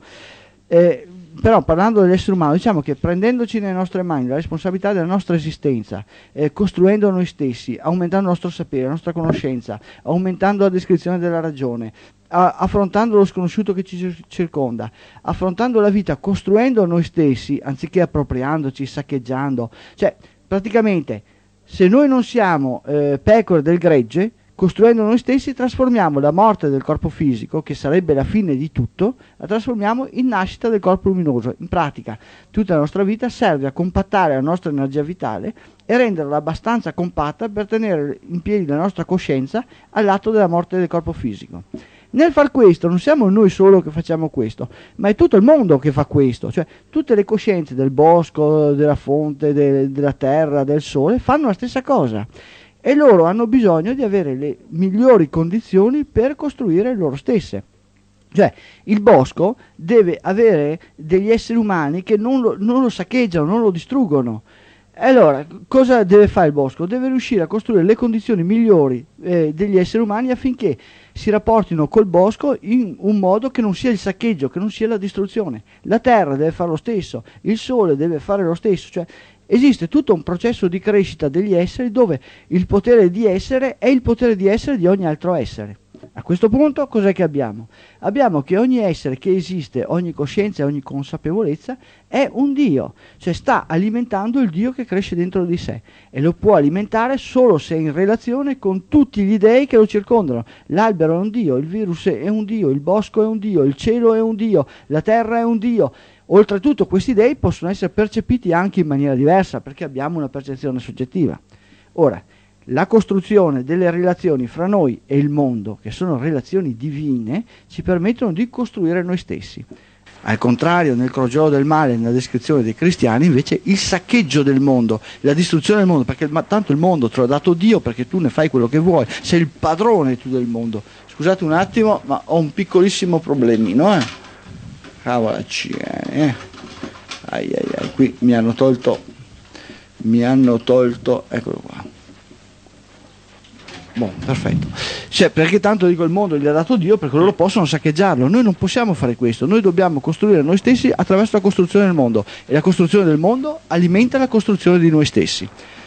Eh, però parlando dell'essere umano, diciamo che prendendoci nelle nostre mani la responsabilità della nostra esistenza, eh, costruendo noi stessi, aumentando il nostro sapere, la nostra conoscenza, aumentando la descrizione della ragione, a- affrontando lo sconosciuto che ci cir- circonda, affrontando la vita, costruendo noi stessi, anziché appropriandoci, saccheggiando, cioè praticamente se noi non siamo eh, pecore del gregge, costruendo noi stessi trasformiamo la morte del corpo fisico, che sarebbe la fine di tutto, la trasformiamo in nascita del corpo luminoso. In pratica tutta la nostra vita serve a compattare la nostra energia vitale e renderla abbastanza compatta per tenere in piedi la nostra coscienza all'atto della morte del corpo fisico. Nel far questo non siamo noi solo che facciamo questo, ma è tutto il mondo che fa questo, cioè tutte le coscienze del bosco, della fonte, de- della terra, del sole fanno la stessa cosa. E loro hanno bisogno di avere le migliori condizioni per costruire loro stesse. Cioè il bosco deve avere degli esseri umani che non lo, non lo saccheggiano, non lo distruggono. Allora, cosa deve fare il bosco? Deve riuscire a costruire le condizioni migliori eh, degli esseri umani affinché si rapportino col bosco in un modo che non sia il saccheggio, che non sia la distruzione. La terra deve fare lo stesso, il sole deve fare lo stesso, cioè esiste tutto un processo di crescita degli esseri dove il potere di essere è il potere di essere di ogni altro essere. A questo punto cos'è che abbiamo? Abbiamo che ogni essere che esiste, ogni coscienza e ogni consapevolezza è un Dio, cioè sta alimentando il Dio che cresce dentro di sé e lo può alimentare solo se è in relazione con tutti gli dei che lo circondano. L'albero è un Dio, il virus è un Dio, il bosco è un Dio, il cielo è un Dio, la terra è un Dio. Oltretutto questi dei possono essere percepiti anche in maniera diversa perché abbiamo una percezione soggettiva. Ora, la costruzione delle relazioni fra noi e il mondo, che sono relazioni divine, ci permettono di costruire noi stessi. Al contrario, nel crogiolo del male, nella descrizione dei cristiani, invece, il saccheggio del mondo, la distruzione del mondo, perché ma, tanto il mondo te l'ha dato Dio perché tu ne fai quello che vuoi, sei il padrone tu del mondo. Scusate un attimo, ma ho un piccolissimo problemino, eh. Cavola, eh. Ai ai ai, qui mi hanno tolto, mi hanno tolto, eccolo qua. Boh, perfetto. Cioè, perché tanto dico il mondo gli ha dato Dio perché loro possono saccheggiarlo. Noi non possiamo fare questo, noi dobbiamo costruire noi stessi attraverso la costruzione del mondo e la costruzione del mondo alimenta la costruzione di noi stessi.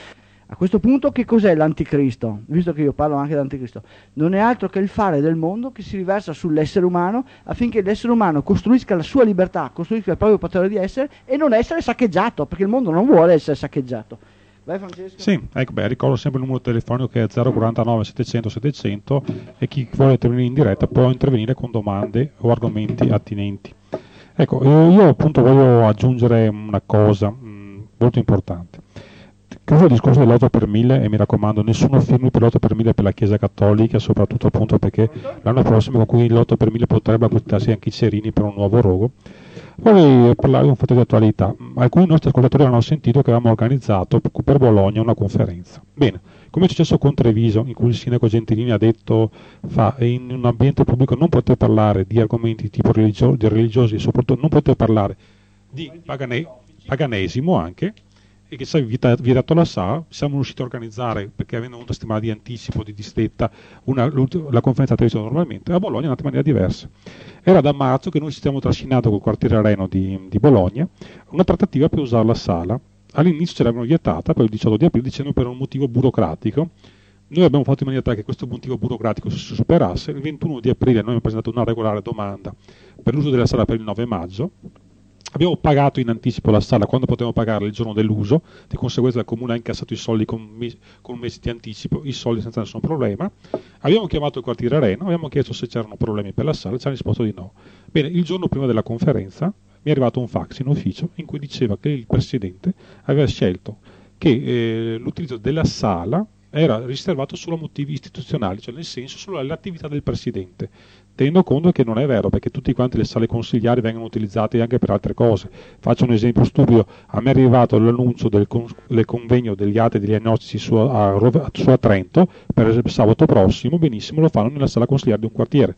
A questo punto che cos'è l'anticristo? Visto che io parlo anche dell'anticristo, non è altro che il fare del mondo che si riversa sull'essere umano affinché l'essere umano costruisca la sua libertà, costruisca il proprio potere di essere e non essere saccheggiato, perché il mondo non vuole essere saccheggiato. Vai Francesco. Sì, ecco, beh, ricordo sempre il numero telefonico che è zero quarantanove settecento settecento e chi vuole intervenire in diretta può intervenire con domande o argomenti attinenti. Ecco, io appunto voglio aggiungere una cosa mh, molto importante. Chiuso il discorso dell'otto per mille e mi raccomando, nessuno firmi per l'otto per mille per la Chiesa Cattolica, soprattutto appunto perché l'anno prossimo con cui l'otto per mille potrebbe acquistarsi anche i Serini per un nuovo rogo. Vorrei parlare di un fatto di attualità. Alcuni nostri ascoltatori hanno sentito che avevamo organizzato per Bologna una conferenza. Bene, come è successo con Treviso, in cui il sindaco Gentilini ha detto fa in un ambiente pubblico non potete parlare di argomenti tipo religio- di religiosi e soprattutto non potete parlare di pagane- paganesimo anche, e che ci ha vietato la S A, siamo riusciti a organizzare, perché avendo avuto settimana di anticipo, di disdetta, una, la conferenza a Treviso normalmente, a Bologna è andata in maniera diversa. Era da marzo che noi ci stiamo trascinando col quartiere Areno di, di Bologna una trattativa per usare la sala. All'inizio ce l'avevano vietata, poi il diciotto di aprile dicendo per un motivo burocratico. Noi abbiamo fatto in maniera tale che questo motivo burocratico si superasse. Il ventuno di aprile noi abbiamo presentato una regolare domanda per l'uso della sala per il nove maggio. Abbiamo pagato in anticipo la sala quando potevamo pagarla il giorno dell'uso, di conseguenza il Comune ha incassato i soldi con, mes- con un mese di anticipo, i soldi senza nessun problema. Abbiamo chiamato il quartiere Areno, abbiamo chiesto se c'erano problemi per la sala, ci hanno risposto di no. Bene, il giorno prima della conferenza mi è arrivato un fax in ufficio in cui diceva che il Presidente aveva scelto che eh, l'utilizzo della sala era riservato solo a motivi istituzionali, cioè nel senso solo all'attività del Presidente, tenendo conto che non è vero, perché tutte quante le sale consigliari vengono utilizzate anche per altre cose. Faccio un esempio stupido: a me è arrivato l'annuncio del, con, del convegno degli atti degli diagnostici su a, su a Trento per sabato prossimo, benissimo, lo fanno nella sala consigliare di un quartiere.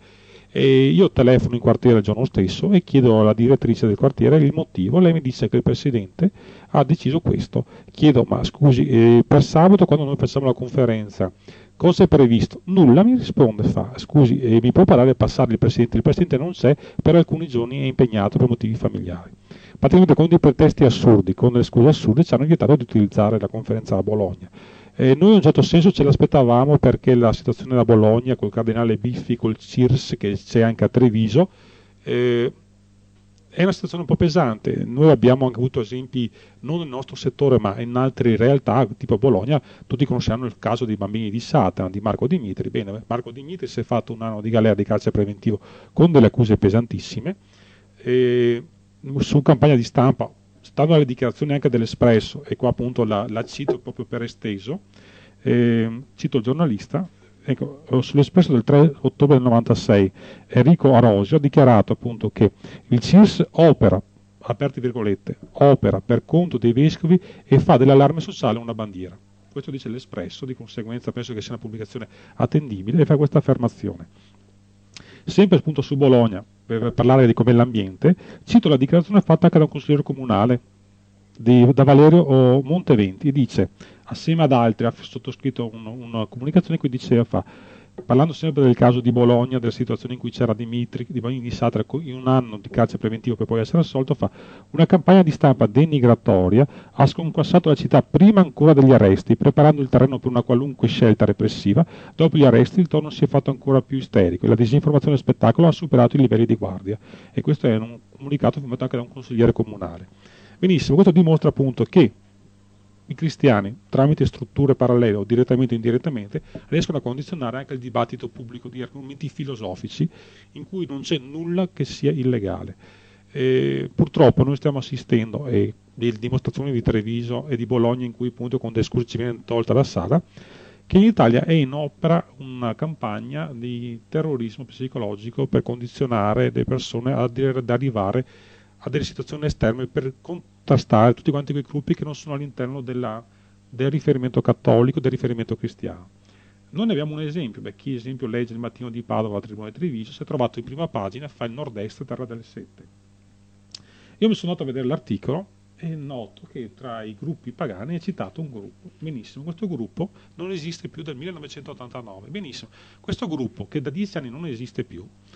E io telefono in quartiere il giorno stesso e chiedo alla direttrice del quartiere il motivo. Lei mi dice che il Presidente ha deciso questo. Chiedo, ma scusi, eh, per sabato quando noi facciamo la conferenza cosa è previsto? Nulla, mi risponde, fa, scusi, eh, mi può parlare e passare il Presidente? Il Presidente non c'è, per alcuni giorni è impegnato per motivi familiari. Praticamente con dei pretesti assurdi, con delle scuse assurde, ci hanno vietato di utilizzare la conferenza a Bologna. Eh, noi in un certo senso ce l'aspettavamo, perché la situazione da Bologna, col Cardinale Biffi, col C I R S che c'è anche a Treviso, eh, è una situazione un po' pesante. Noi abbiamo anche avuto esempi non nel nostro settore ma in altre realtà, tipo a Bologna. Tutti conosceranno il caso dei bambini di Satana, di Marco Dimitri. Bene, Marco Dimitri si è fatto un anno di galera di carcere preventivo con delle accuse pesantissime, e su campagna di stampa, stando alle dichiarazioni anche dell'Espresso, e qua appunto la, la cito proprio per esteso, eh, cito il giornalista. Ecco, sull'Espresso del tre ottobre del novantasei Enrico Arosio ha dichiarato appunto che il C I R S opera, aperti virgolette, opera per conto dei vescovi e fa dell'allarme sociale una bandiera. Questo dice l'Espresso, di conseguenza penso che sia una pubblicazione attendibile, e fa questa affermazione. Sempre appunto su Bologna, per parlare di com'è l'ambiente, cito la dichiarazione fatta anche da un consigliere comunale, di, da Valerio Monteventi, e dice: assieme ad altri ha sottoscritto un, una comunicazione in cui diceva, fa, parlando sempre del caso di Bologna, della situazione in cui c'era Dimitri, di bambini di Satara in un anno di carcere preventivo per poi essere assolto, fa: una campagna di stampa denigratoria ha sconquassato la città prima ancora degli arresti, preparando il terreno per una qualunque scelta repressiva. Dopo gli arresti il tono si è fatto ancora più isterico e la disinformazione del spettacolo ha superato i livelli di guardia. E questo è un comunicato firmato anche da un consigliere comunale. Benissimo, questo dimostra appunto che i cristiani, tramite strutture parallele o direttamente o indirettamente, riescono a condizionare anche il dibattito pubblico di argomenti filosofici in cui non c'è nulla che sia illegale. E purtroppo noi stiamo assistendo a dimostrazioni di Treviso e di Bologna in cui appunto con delle scuse ci viene tolta la sala, che in Italia è in opera una campagna di terrorismo psicologico per condizionare le persone ad, ad arrivare a delle situazioni esterne, per contrastare tutti quanti quei gruppi che non sono all'interno della, del riferimento cattolico, del riferimento cristiano. Noi ne abbiamo un esempio: beh, chi esempio legge il Mattino di Padova, la Tribuna di Treviso, si è trovato in prima pagina, fa il nord-est, terra delle sette. Io mi sono andato a vedere l'articolo e noto che tra i gruppi pagani è citato un gruppo. Benissimo, questo gruppo non esiste più dal millenovecentottantanove. Benissimo, questo gruppo che da dieci anni non esiste più,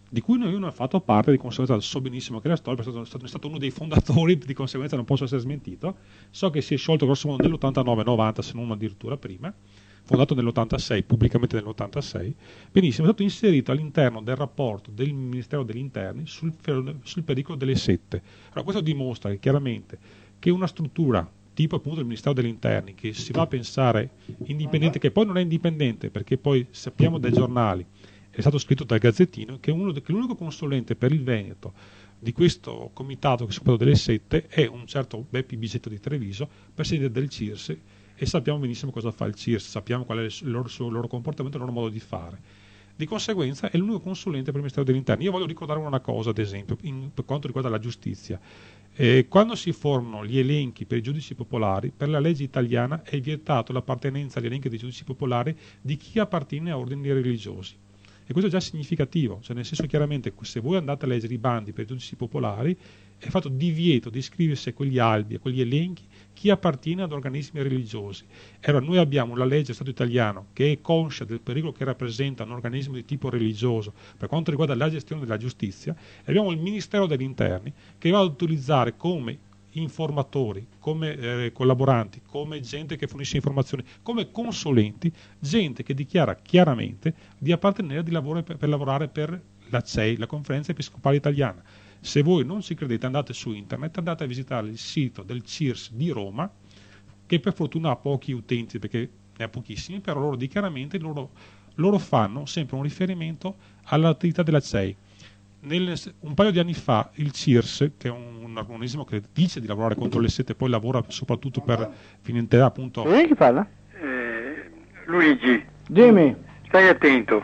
di cui noi non ho fatto parte, di conseguenza so benissimo che la storia, è stato, è stato, è stato uno dei fondatori, di conseguenza non posso essere smentito. So che si è sciolto grosso modo nell'ottantanove novanta, se non addirittura prima, fondato nell'ottantasei, pubblicamente nell'ottantasei. Benissimo, è stato inserito all'interno del rapporto del Ministero degli Interni sul, sul pericolo delle sette. Allora, questo dimostra che chiaramente che una struttura tipo appunto il Ministero degli Interni, che si va a pensare indipendente, che poi non è indipendente, perché poi sappiamo dai giornali, è stato scritto dal Gazzettino, che, uno, che l'unico consulente per il Veneto di questo comitato che si occupa delle sette è un certo Beppi Bigetto di Treviso, presidente del C I R S, e sappiamo benissimo cosa fa il C I R S, sappiamo qual è il loro, il loro comportamento, il loro modo di fare. Di conseguenza è l'unico consulente per il Ministero degli Interni. Io voglio ricordare una cosa, ad esempio, in, per quanto riguarda la giustizia. Eh, quando si formano gli elenchi per i giudici popolari, per la legge italiana è vietato l'appartenenza agli elenchi dei giudici popolari di chi appartiene a ordini religiosi. E questo è già significativo, cioè nel senso chiaramente se voi andate a leggere i bandi per i giudici popolari è fatto divieto di iscriversi a quegli albi, a quegli elenchi, chi appartiene ad organismi religiosi. E allora noi abbiamo la legge Stato italiano che è conscia del pericolo che rappresenta un organismo di tipo religioso per quanto riguarda la gestione della giustizia, e abbiamo il Ministero degli Interni che va ad utilizzare come informatori, come eh, collaboranti, come gente che fornisce informazioni, come consulenti, gente che dichiara chiaramente di appartenere di lavoro per, per lavorare per la C E I, la Conferenza Episcopale Italiana. Se voi non ci credete andate su internet, andate a visitare il sito del C I R S di Roma, che per fortuna ha pochi utenti perché ne ha pochissimi, però loro dichiaramente loro, loro fanno sempre un riferimento all'attività della C E I. Nel, un paio di anni fa il C I R S, che è un, un organismo che dice di lavorare contro le sette, poi lavora soprattutto per finalità appunto. Lei chi parla? Eh, Luigi, Dimmi. stai attento.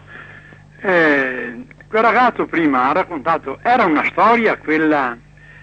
Eh, quel ragazzo prima ha raccontato, era una storia quella,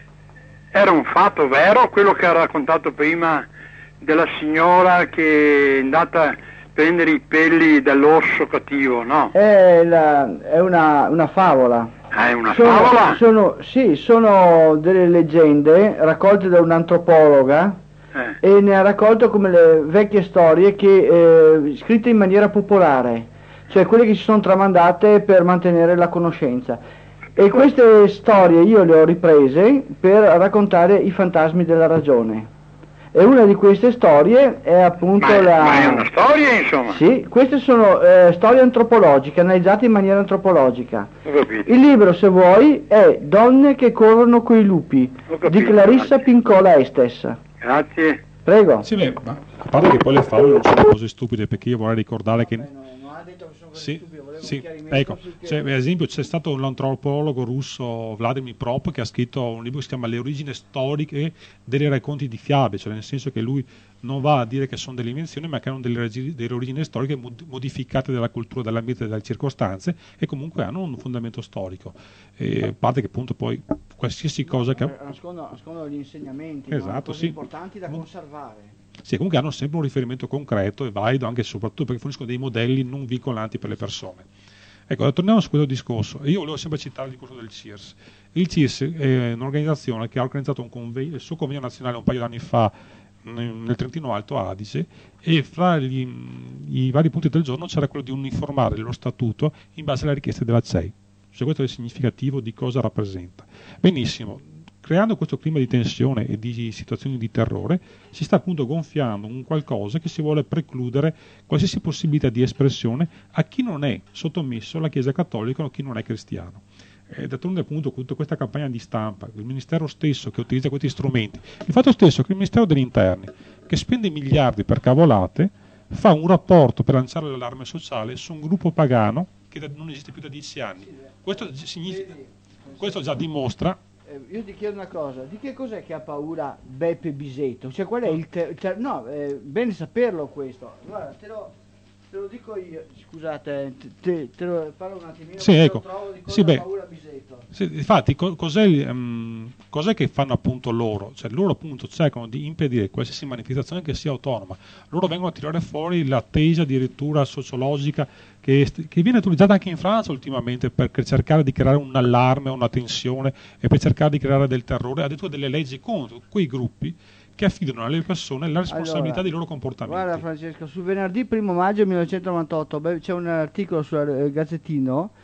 era un fatto vero quello che ha raccontato prima della signora che è andata a prendere i peli dall'orso cattivo, no? È, la, è una, una favola. Ah, è una Sono, favola? sono, sì, sono delle leggende raccolte da un'antropologa Eh. e ne ha raccolto come le vecchie storie che, eh, scritte in maniera popolare, cioè quelle che si sono tramandate per mantenere la conoscenza. E queste storie io le ho riprese per raccontare i fantasmi della ragione. E una di queste storie è appunto Ma è, la... ma è una storia, insomma? Sì, queste sono eh, storie antropologiche, analizzate in maniera antropologica. Ho capito. Il libro, se vuoi, è Donne che corrono coi lupi, Ho capito, di Clarissa grazie. Pincola Estes. Grazie. Prego. Sì, beh, ma a parte che poi le favole non sono cose stupide, perché io vorrei ricordare che... Non ha detto che sono cose Sì, stupide, volevo sì, un chiarimento ecco, sul che- cioè, per esempio c'è stato un antropologo russo, Vladimir Prop, che ha scritto un libro che si chiama Le origini storiche dei racconti di fiabe, cioè nel senso che lui non va a dire che sono delle invenzioni, ma che hanno delle, regi- delle origini storiche mod- modificate dalla cultura, dall'ambiente e dalle circostanze, e comunque hanno un fondamento storico. E a parte che appunto poi qualsiasi cosa che... Eh, nascondono, nascondono gli insegnamenti, no? Esatto, Cose sì. importanti da conservare. Sì, comunque hanno sempre un riferimento concreto e valido, anche e soprattutto perché forniscono dei modelli non vincolanti per le persone. Ecco, torniamo su questo discorso. Io volevo sempre citare il discorso del C I R S. Il C I R S è un'organizzazione che ha organizzato un convegno, il suo convegno nazionale un paio d'anni fa nel Trentino Alto Adige, e fra gli, i vari punti del giorno c'era quello di uniformare lo statuto in base alle richieste della C E I. Cioè, questo è il significativo di cosa rappresenta. Benissimo. Creando questo clima di tensione e di situazioni di terrore, si sta appunto gonfiando un qualcosa che si vuole precludere qualsiasi possibilità di espressione a chi non è sottomesso alla Chiesa Cattolica o a chi non è cristiano. E d'altronde appunto tutta questa campagna di stampa, il Ministero stesso che utilizza questi strumenti, il fatto stesso che il Ministero degli Interni, che spende miliardi per cavolate, fa un rapporto per lanciare l'allarme sociale su un gruppo pagano che da, non esiste più da dieci anni. Questo, significa, questo già dimostra... Eh, io ti chiedo una cosa, di che cos'è che ha paura Beppe Bisetto? Cioè qual è il... Te- cioè, no, è bene saperlo questo. Guarda, te lo, te lo dico io, scusate, te, te, te lo parlo un attimino, sì, ecco. lo trovo di cosa Sì, beh, ha paura Bisetto. sì, infatti, co- cos'è, um, cos'è che fanno appunto loro? Cioè loro appunto cercano di impedire qualsiasi manifestazione che sia autonoma. Loro vengono a tirare fuori la tesi addirittura sociologica che, che viene utilizzata anche in Francia ultimamente per cercare di creare un allarme, una tensione e per cercare di creare del terrore, addirittura delle leggi contro quei gruppi che affidano alle persone la responsabilità Allora, dei loro comportamenti. Guarda Francesco, su venerdì primo maggio millenovecentonovantotto beh, c'è un articolo sul eh, Gazzettino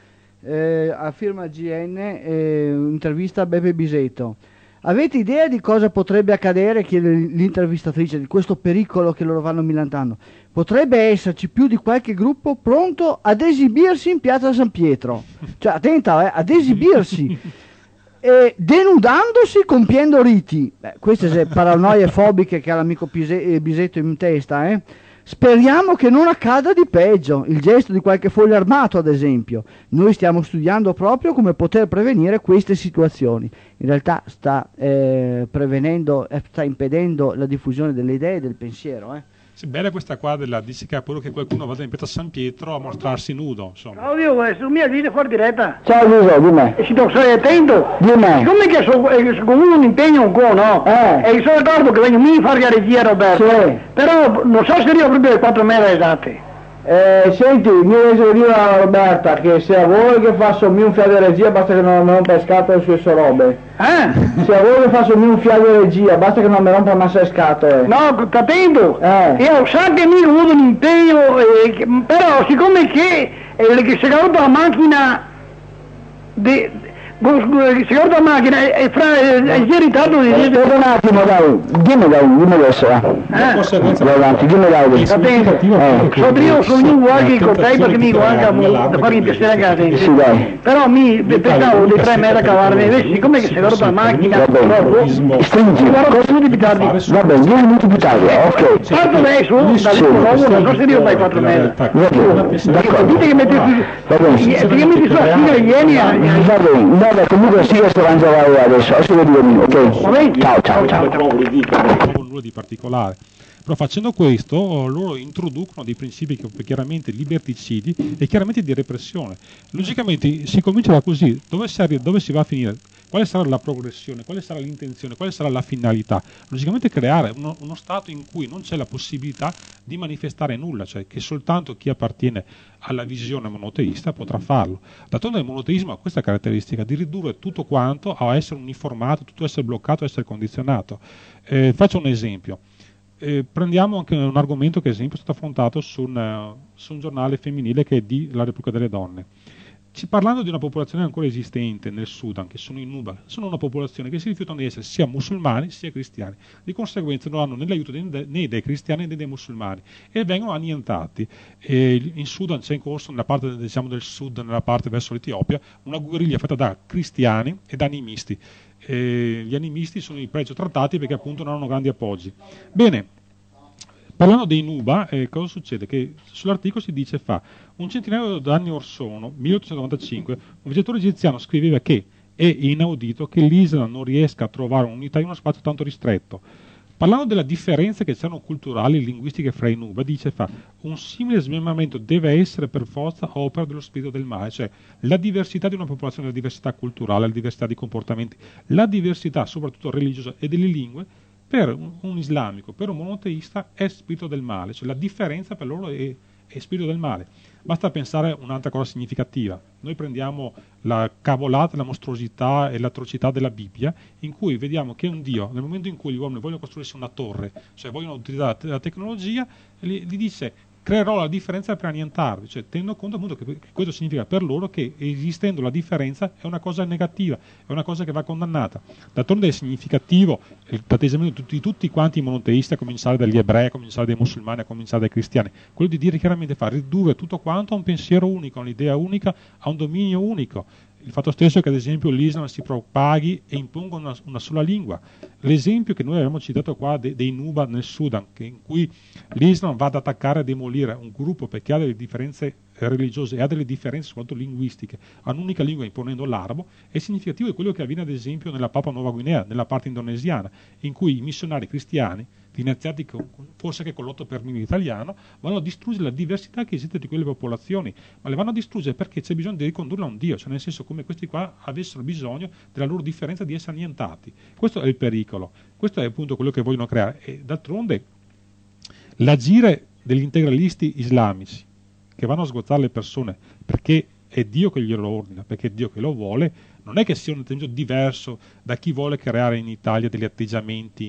eh, a firma G N, eh, intervista a Beppe Bisetto. Avete idea di cosa potrebbe accadere, chiede l'intervistatrice, di questo pericolo che loro vanno millantando? Potrebbe esserci più di qualche gruppo pronto ad esibirsi in piazza San Pietro, cioè attenta, eh, ad esibirsi, eh, denudandosi, compiendo riti. Beh, queste sono paranoie fobiche che ha l'amico Pise- Bisetto in testa, eh. Speriamo che non accada di peggio, il gesto di qualche foglio armato ad esempio. Noi stiamo studiando proprio come poter prevenire queste situazioni. In realtà sta eh, prevenendo, eh, sta impedendo la diffusione delle idee e del pensiero. Eh. Sì, bella questa qua della dice che ha paura che qualcuno vada in piazza San Pietro a mostrarsi nudo, insomma. Claudio, eh, su mia vita fuori diretta. Ciao Giuseppe, dimmi. E si devo stare attento. Dimmi. Siccome che sono eh, so comunque un impegno un po', no? Eh. E sono d'accordo che vengo a fare la regia, Roberto. Sì. Però non so se arrivo proprio alle quattro mele esatte. Eh, senti, mi devo dire a Roberta che se a voi che faccio un fiato di regia basta che non mi rompa scatole sulle sue robe. Eh? Se a voi che faccio un fiato di regia basta che non mi rompa massa le scatole. No, capendo? Eh. Io so che mi ho avuto un impegno, eh, che- però siccome che, eh, che si è caduta la macchina, de, si è caduta la macchina e fra eh, in ritardo di... Aspetta un attimo, dai, dimmi dai, dimmi adesso. Eh. Eh? Vai avanti, dimmi dai. Capendo? Eh. So io sono un qualche con te perché mi dico anche da farmi piacere anche a gente. Sì, dai. Però mi pensavo di tre metri a cavarne, invece siccome che si è caduta la macchina, Va bene. proprio, Stringi. mi guardo tutti più tardi. Va bene, dieci minuti più tardi, ok. Parto adesso, da lì con l'uomo, non so se arrivo dai quattro metri. Va bene, d'accordo. Dite che mettete Va bene. che metti sulla sigla ieri a... Va bene, no, beh, comunque sì, sto mangiando adesso, adesso vedo due minuti, Va ok? bene? Ciao, ciao, ciao. Non nulla di particolare. Però facendo questo loro introducono dei principi che chiaramente liberticidi e chiaramente di repressione. Logicamente si comincia da così, dove si, arri- dove si va a finire? Quale sarà la progressione? Quale sarà l'intenzione? Quale sarà la finalità? Logicamente creare uno, uno stato in cui non c'è la possibilità di manifestare nulla, cioè che soltanto chi appartiene alla visione monoteista potrà farlo. D'altronde il monoteismo ha questa caratteristica di ridurre tutto quanto a essere uniformato, tutto a essere bloccato, a essere condizionato. Eh, faccio un esempio. Eh, prendiamo anche un argomento che ad esempio è stato affrontato su un, uh, su un giornale femminile che è di La Repubblica delle Donne. Ci, parlando di una popolazione ancora esistente nel Sudan, che sono i Nuba, sono una popolazione che si rifiutano di essere sia musulmani sia cristiani, di conseguenza non hanno né l'aiuto né, né dei cristiani né dei musulmani e vengono annientati. E in Sudan c'è in corso, nella parte diciamo, del sud, nella parte verso l'Etiopia, una guerriglia fatta da cristiani e da animisti. E gli animisti sono i peggio trattati perché appunto non hanno grandi appoggi. Bene, parlando dei Nuba, eh, cosa succede? Che sull'articolo si dice fa un centinaio d'anni or sono, milleottocentonovantacinque, un viaggiatore egiziano scriveva che è inaudito che l'Islam non riesca a trovare un'unità in uno spazio tanto ristretto. Parlando della differenza che c'erano culturali e linguistiche fra i Nuba, dice fa un simile smembramento deve essere per forza opera dello spirito del male, cioè la diversità di una popolazione, la diversità culturale, la diversità di comportamenti, la diversità soprattutto religiosa e delle lingue, per un, un islamico, per un monoteista è spirito del male, cioè la differenza per loro è, è spirito del male. Basta pensare a un'altra cosa significativa. Noi prendiamo la cavolata, la mostruosità e l'atrocità della Bibbia, in cui vediamo che un Dio, nel momento in cui gli uomini vogliono costruirsi una torre, cioè vogliono utilizzare la tecnologia, gli, gli dice creerò la differenza per annientarvi, cioè tenendo conto appunto che, che questo significa per loro che esistendo la differenza è una cosa negativa, è una cosa che va condannata. D'altronde è significativo l'atteggiamento di tutti, tutti quanti i monoteisti, a cominciare dagli ebrei, a cominciare dai musulmani, a cominciare dai cristiani, quello di dire chiaramente fa ridurre tutto quanto a un pensiero unico, a un'idea unica, a un dominio unico. Il fatto stesso è che ad esempio l'Islam si propaghi e imponga una, una sola lingua. L'esempio che noi abbiamo citato qua de, dei Nuba nel Sudan, che in cui l'Islam va ad attaccare e demolire un gruppo perché ha delle differenze religiose e ha delle differenze soprattutto linguistiche, ha un'unica lingua imponendo l'arabo, è significativo di quello che avviene ad esempio nella Papua Nuova Guinea, nella parte indonesiana, in cui i missionari cristiani, finanziati con, forse che con l'otto per mille italiano, vanno a distruggere la diversità che esiste di quelle popolazioni, ma le vanno a distruggere perché c'è bisogno di ricondurle a un Dio, cioè nel senso come questi qua avessero bisogno della loro differenza di essere annientati. Questo è il pericolo, questo è appunto quello che vogliono creare e d'altronde l'agire degli integralisti islamici che vanno a sgozzare le persone perché è Dio che glielo ordina, perché è Dio che lo vuole, non è che sia un atteggiamento diverso da chi vuole creare in Italia degli atteggiamenti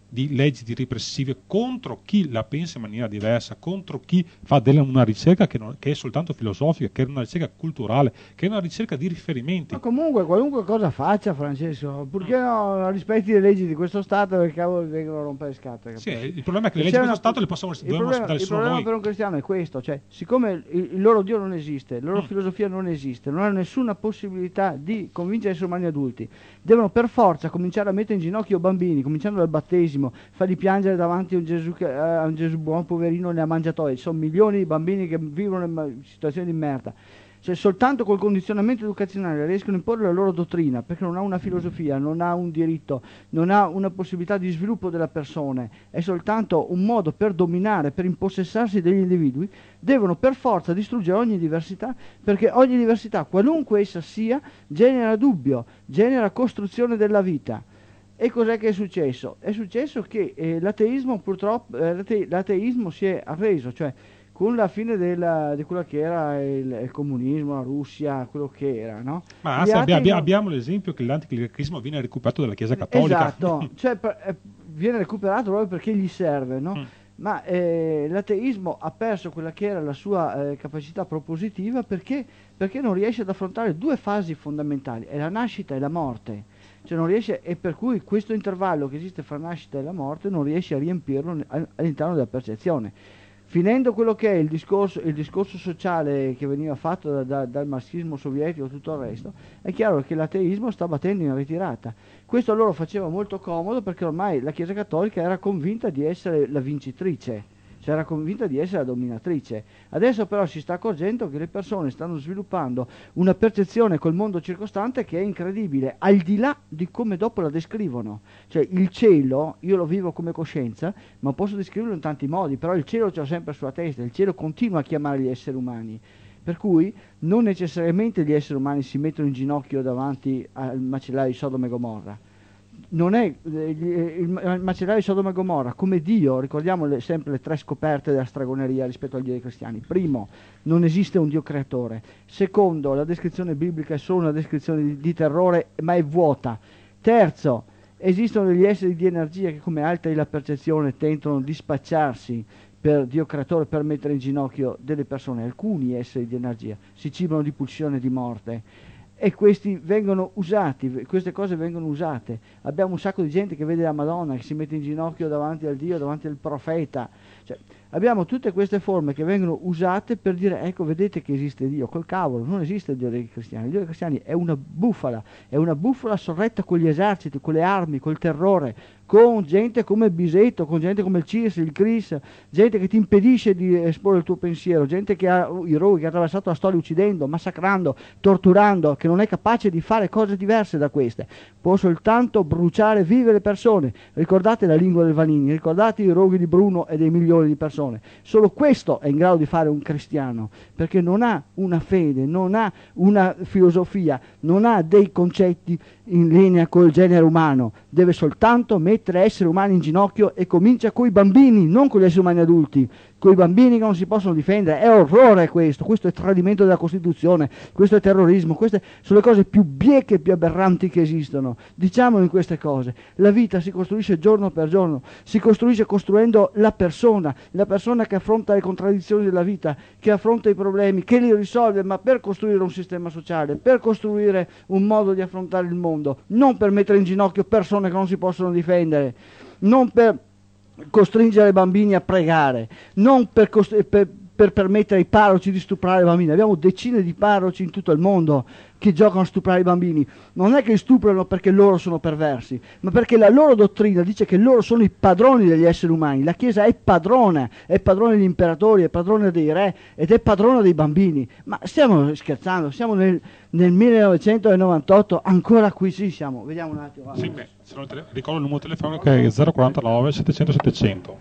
di leggi di repressive contro chi la pensa in maniera diversa, contro chi fa della, una ricerca che, non, che è soltanto filosofica, che è una ricerca culturale, che è una ricerca di riferimenti. Ma comunque qualunque cosa faccia Francesco, purché non rispetti le leggi di questo Stato, che cavolo vengono a rompere le scatole. Sì, il problema è che le leggi di questo Stato le possiamo rispettare solo noi. Il problema noi. per un cristiano è questo, cioè siccome il, il loro Dio non esiste, la loro mm. filosofia non esiste, non hanno nessuna possibilità di convincere esseri umani adulti, devono per forza cominciare a mettere in ginocchio bambini, cominciando dal battesimo, farli piangere davanti a un Gesù, che, a un Gesù buon, poverino, ne ha mangiatoi. Sono milioni di bambini che vivono in situazioni di merda. Cioè, soltanto col condizionamento educazionale riescono a imporre la loro dottrina, perché non ha una filosofia, non ha un diritto, non ha una possibilità di sviluppo della persona, è soltanto un modo per dominare, per impossessarsi degli individui. Devono per forza distruggere ogni diversità, perché ogni diversità, qualunque essa sia, genera dubbio, genera costruzione della vita. E cos'è che è successo? È successo che eh, l'ateismo purtroppo eh, l'ate- l'ateismo si è arreso, cioè con la fine della, di quello che era il, il comunismo, la Russia, quello che era, no? Ma anzi, abbia, abbia, abbiamo l'esempio che l'anticlericalismo viene recuperato dalla Chiesa Cattolica. Esatto, cioè per, eh, viene recuperato proprio perché gli serve, no? Mm. Ma eh, l'ateismo ha perso quella che era la sua eh, capacità propositiva perché, perché non riesce ad affrontare due fasi fondamentali, è la nascita e la morte. Cioè non riesce, e per cui questo intervallo che esiste fra la nascita e la morte non riesce a riempirlo all'interno della percezione. Finendo quello che è il discorso, il discorso sociale che veniva fatto da, da, dal marxismo sovietico e tutto il resto, è chiaro che l'ateismo sta battendo in ritirata. Questo a loro faceva molto comodo perché ormai la Chiesa Cattolica era convinta di essere la vincitrice, cioè era convinta di essere la dominatrice. Adesso però si sta accorgendo che le persone stanno sviluppando una percezione col mondo circostante che è incredibile, al di là di come dopo la descrivono. Cioè il cielo, io lo vivo come coscienza, ma posso descriverlo in tanti modi, però il cielo ce l'ho sempre sulla testa, il cielo continua a chiamare gli esseri umani. Per cui non necessariamente gli esseri umani si mettono in ginocchio davanti al macellaio di Sodoma e Gomorra. Non è eh, il, il macellaio di Sodoma e Gomorra come Dio, ricordiamo le, sempre le tre scoperte della stregoneria rispetto al Dio dei cristiani. Primo, non esiste un Dio creatore. Secondo, la descrizione biblica è solo una descrizione di, di terrore, ma è vuota. Terzo, esistono degli esseri di energia che come altri la percezione tentano di spacciarsi per Dio creatore, per mettere in ginocchio delle persone. Alcuni esseri di energia si cibano di pulsione e di morte. E questi vengono usati, queste cose vengono usate. Abbiamo un sacco di gente che vede la Madonna, che si mette in ginocchio davanti al Dio, davanti al profeta. Cioè, abbiamo tutte queste forme che vengono usate per dire, ecco, vedete che esiste Dio. Col cavolo, non esiste il Dio dei cristiani. Il Dio dei cristiani è una bufala, è una bufala sorretta con gli eserciti, con le armi, col terrore, con gente come Bisetto, con gente come il C I S, il C R I S, gente che ti impedisce di esporre il tuo pensiero, gente che ha i roghi, che ha attraversato la storia uccidendo, massacrando, torturando, che non è capace di fare cose diverse da queste, può soltanto bruciare vive le persone. Ricordate la lingua del Vanini, ricordate i roghi di Bruno e dei milioni di persone. Solo questo è in grado di fare un cristiano, perché non ha una fede, non ha una filosofia, non ha dei concetti in linea col genere umano, deve soltanto mettere esseri umani in ginocchio e comincia coi bambini, non con gli esseri umani adulti, coi bambini che non si possono difendere. È orrore questo, questo è tradimento della Costituzione, questo è terrorismo, queste sono le cose più bieche e più aberranti che esistono. Diciamolo in queste cose, la vita si costruisce giorno per giorno, si costruisce costruendo la persona, la persona che affronta le contraddizioni della vita, che affronta i problemi, che li risolve, ma per costruire un sistema sociale, per costruire un modo di affrontare il mondo, non per mettere in ginocchio persone che non si possono difendere, non per costringere i bambini a pregare, non per, costri- per, per permettere ai parroci di stuprare i bambini. Abbiamo decine di parroci in tutto il mondo che giocano a stuprare i bambini. Non è che li stuprano perché loro sono perversi, ma perché la loro dottrina dice che loro sono i padroni degli esseri umani. La Chiesa è padrona, è padrona degli imperatori, è padrona dei re ed è padrona dei bambini. Ma stiamo scherzando, siamo nel, nel millenovecentonovantotto, ancora qui sì siamo. Vediamo un attimo. Sì, beh, se non tele- ricordo il numero telefonico che è zero quarantanove settecento settecento.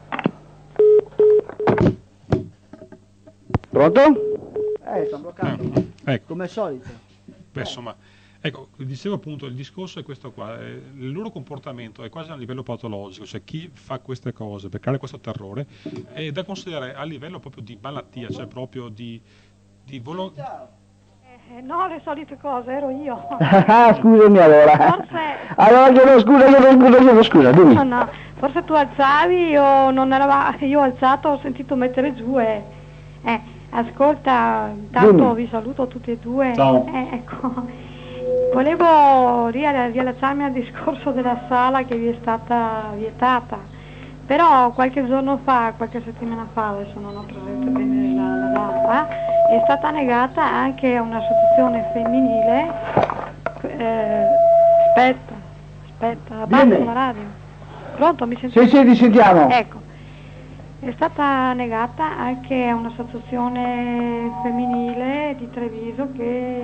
Pronto? Eh, sto bloccando. Eh, ecco. Come al solito. Beh, insomma, ecco, dicevo appunto, il discorso è questo qua, eh, il loro comportamento è quasi a livello patologico, cioè chi fa queste cose per creare questo terrore è da considerare a livello proprio di malattia, cioè proprio di, di volontà. Eh, no, le solite cose, ero io. Ah, scusami allora. Forse... Allora chiedo scusa, chiedo scusa, chiedo scusa, dimmi. No, no, forse tu alzavi, io non eravamo, io ho alzato, ho sentito mettere giù e eh, ascolta, tanto Dimmi. vi saluto tutti e due. Ciao. Eh, ecco, volevo ria- riallacciarmi al discorso della sala che vi è stata vietata, però qualche giorno fa, qualche settimana fa, adesso non ho presente bene la, la data, è stata negata anche a un'associazione femminile. eh, aspetta, aspetta, abbasso Dimmi. la radio. Pronto, mi sentite? Sì, sì, ti sentiamo. Ecco, è stata negata anche a un'associazione femminile di Treviso che,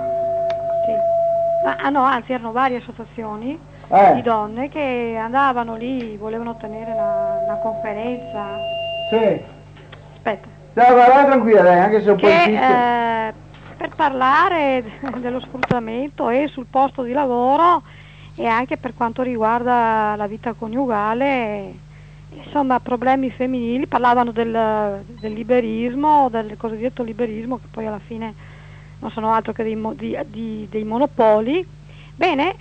sì, ah, ah, no, anzi erano varie associazioni Eh. di donne che andavano lì, volevano tenere una, una conferenza, Sì. aspetta, No, vai, vai tranquilla lei, anche se è un po' che difficile. eh, per parlare dello sfruttamento e sul posto di lavoro e anche per quanto riguarda la vita coniugale, insomma problemi femminili, parlavano del, del liberismo, del cosiddetto liberismo che poi alla fine non sono altro che dei, mo- di- di- dei monopoli. Bene,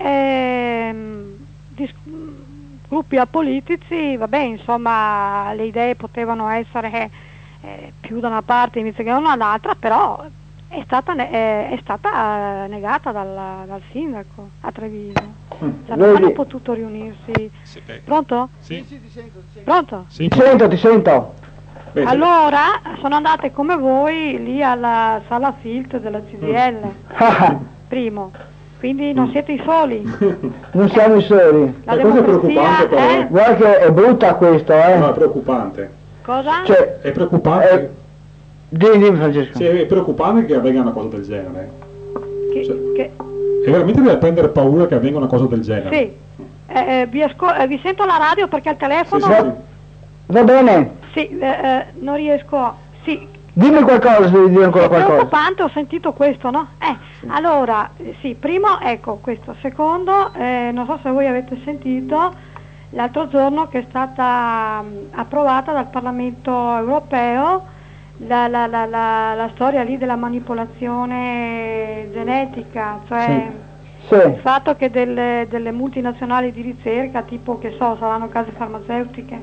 ehm, dis- gruppi apolitici, vabbè, insomma le idee potevano essere eh, più da una parte invece che da un'altra, però è stata, ne- eh, è stata eh, negata dal, dal sindaco a Treviso. Cioè, non Vedi? hanno potuto riunirsi. Sì, beh. Pronto? Sì, Sì, ti sento, ti sento. Pronto? sì. Ti sento, ti sento. Beh, Allora sono andate come voi lì alla sala Filt della C D L, primo, quindi non siete i soli. Non siamo i soli. La La cosa è preoccupante democrazia però, è... eh. Guarda che è brutta questo, eh. no, è preoccupante. Cosa? Cioè, È preoccupante, eh, dimmi, dimmi Francesco. sì, è preoccupante che avvenga una cosa del genere. Che, cioè- che- È veramente da prendere paura che avvenga una cosa del genere. sì, eh, eh, vi, ascol- eh, vi sento alla radio perché al Sì, telefono... sì, sì. Va bene, Sì, eh, eh, non riesco a... Sì, dimmi qualcosa se devi dire ancora è qualcosa. preoccupante, ho sentito questo, no? Eh, allora, eh, sì, primo, ecco questo. Secondo, eh, non so se voi avete sentito, l'altro giorno che è stata mh, approvata dal Parlamento europeo la, la, la, la, la storia lì della manipolazione genetica, cioè Sì. il fatto che delle, delle multinazionali di ricerca, tipo che so, saranno case farmaceutiche,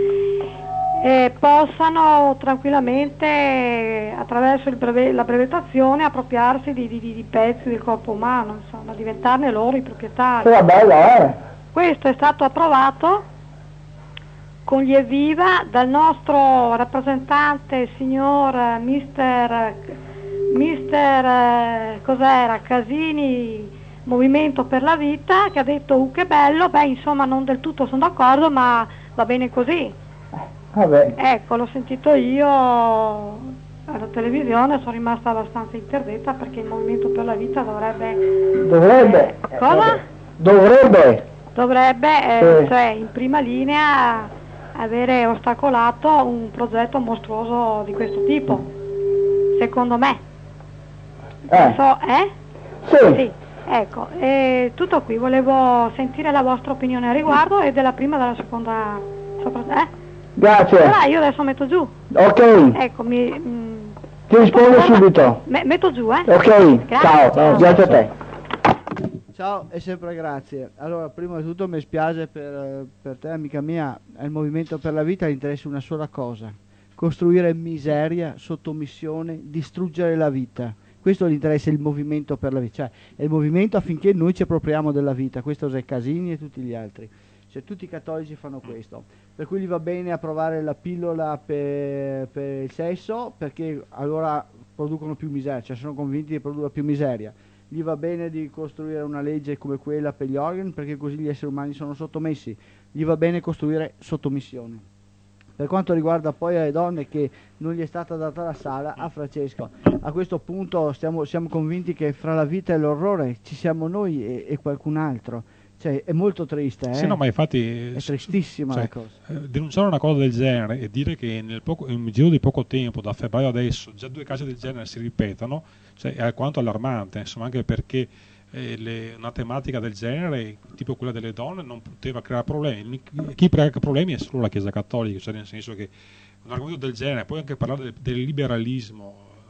eh, possano tranquillamente attraverso il breve- la brevettazione appropriarsi di, di, di pezzi del corpo umano, insomma, diventarne loro i proprietari. Era bella, eh. Questo è stato approvato con gli evviva dal nostro rappresentante signor mister mister eh, cos'era Casini, Movimento per la Vita, che ha detto uh, che bello, beh insomma non del tutto sono d'accordo ma va bene così. Vabbè. Ecco, l'ho sentito io alla televisione, sono rimasta abbastanza interdetta perché il Movimento per la Vita dovrebbe Dovrebbe. eh, cosa? Dovrebbe. Dovrebbe eh, Sì. cioè in prima linea avere ostacolato un progetto mostruoso di questo tipo, secondo me. Non Eh. so, eh? Sì. Sì, ecco, e tutto qui, volevo sentire la vostra opinione a riguardo e della prima e della seconda sopra, eh? Grazie. Allora io adesso metto giù, Ok. ecco, mi... mm, Ti rispondo subito. me- metto giù, eh? Ok. Grazie. Ciao. Ciao. Grazie a te. Ciao e sempre grazie. Allora, prima di tutto mi spiace per, per te, amica mia, al Movimento per la Vita gli interessa una sola cosa: costruire miseria, sottomissione, distruggere la vita. Questo gli interessa il Movimento per la Vita, cioè è il movimento affinché noi ci appropriamo della vita. Questo è Casini e tutti gli altri. Cioè tutti i cattolici fanno questo. Per cui gli va bene approvare la pillola per, per il sesso, perché allora producono più miseria, cioè sono convinti di produrre più miseria. Gli va bene di costruire una legge come quella per gli organi, perché così gli esseri umani sono sottomessi. Gli va bene costruire sottomissione. Per quanto riguarda poi le donne che non gli è stata data la sala, a Francesco, a questo punto stiamo, siamo convinti che fra la vita e l'orrore ci siamo noi e, e qualcun altro. Cioè è molto triste, eh? Sì, no, ma infatti È tristissima cioè, la cosa. eh, denunciare una cosa del genere e dire che nel poco, in un giro di poco tempo, da febbraio adesso, già due casi del genere si ripetano, cioè, è alquanto allarmante, insomma, anche perché eh, le- una tematica del genere, tipo quella delle donne, non poteva creare problemi. Chi crea problemi è solo la Chiesa Cattolica, cioè nel senso che un argomento del genere, poi anche parlare del, del liberalismo,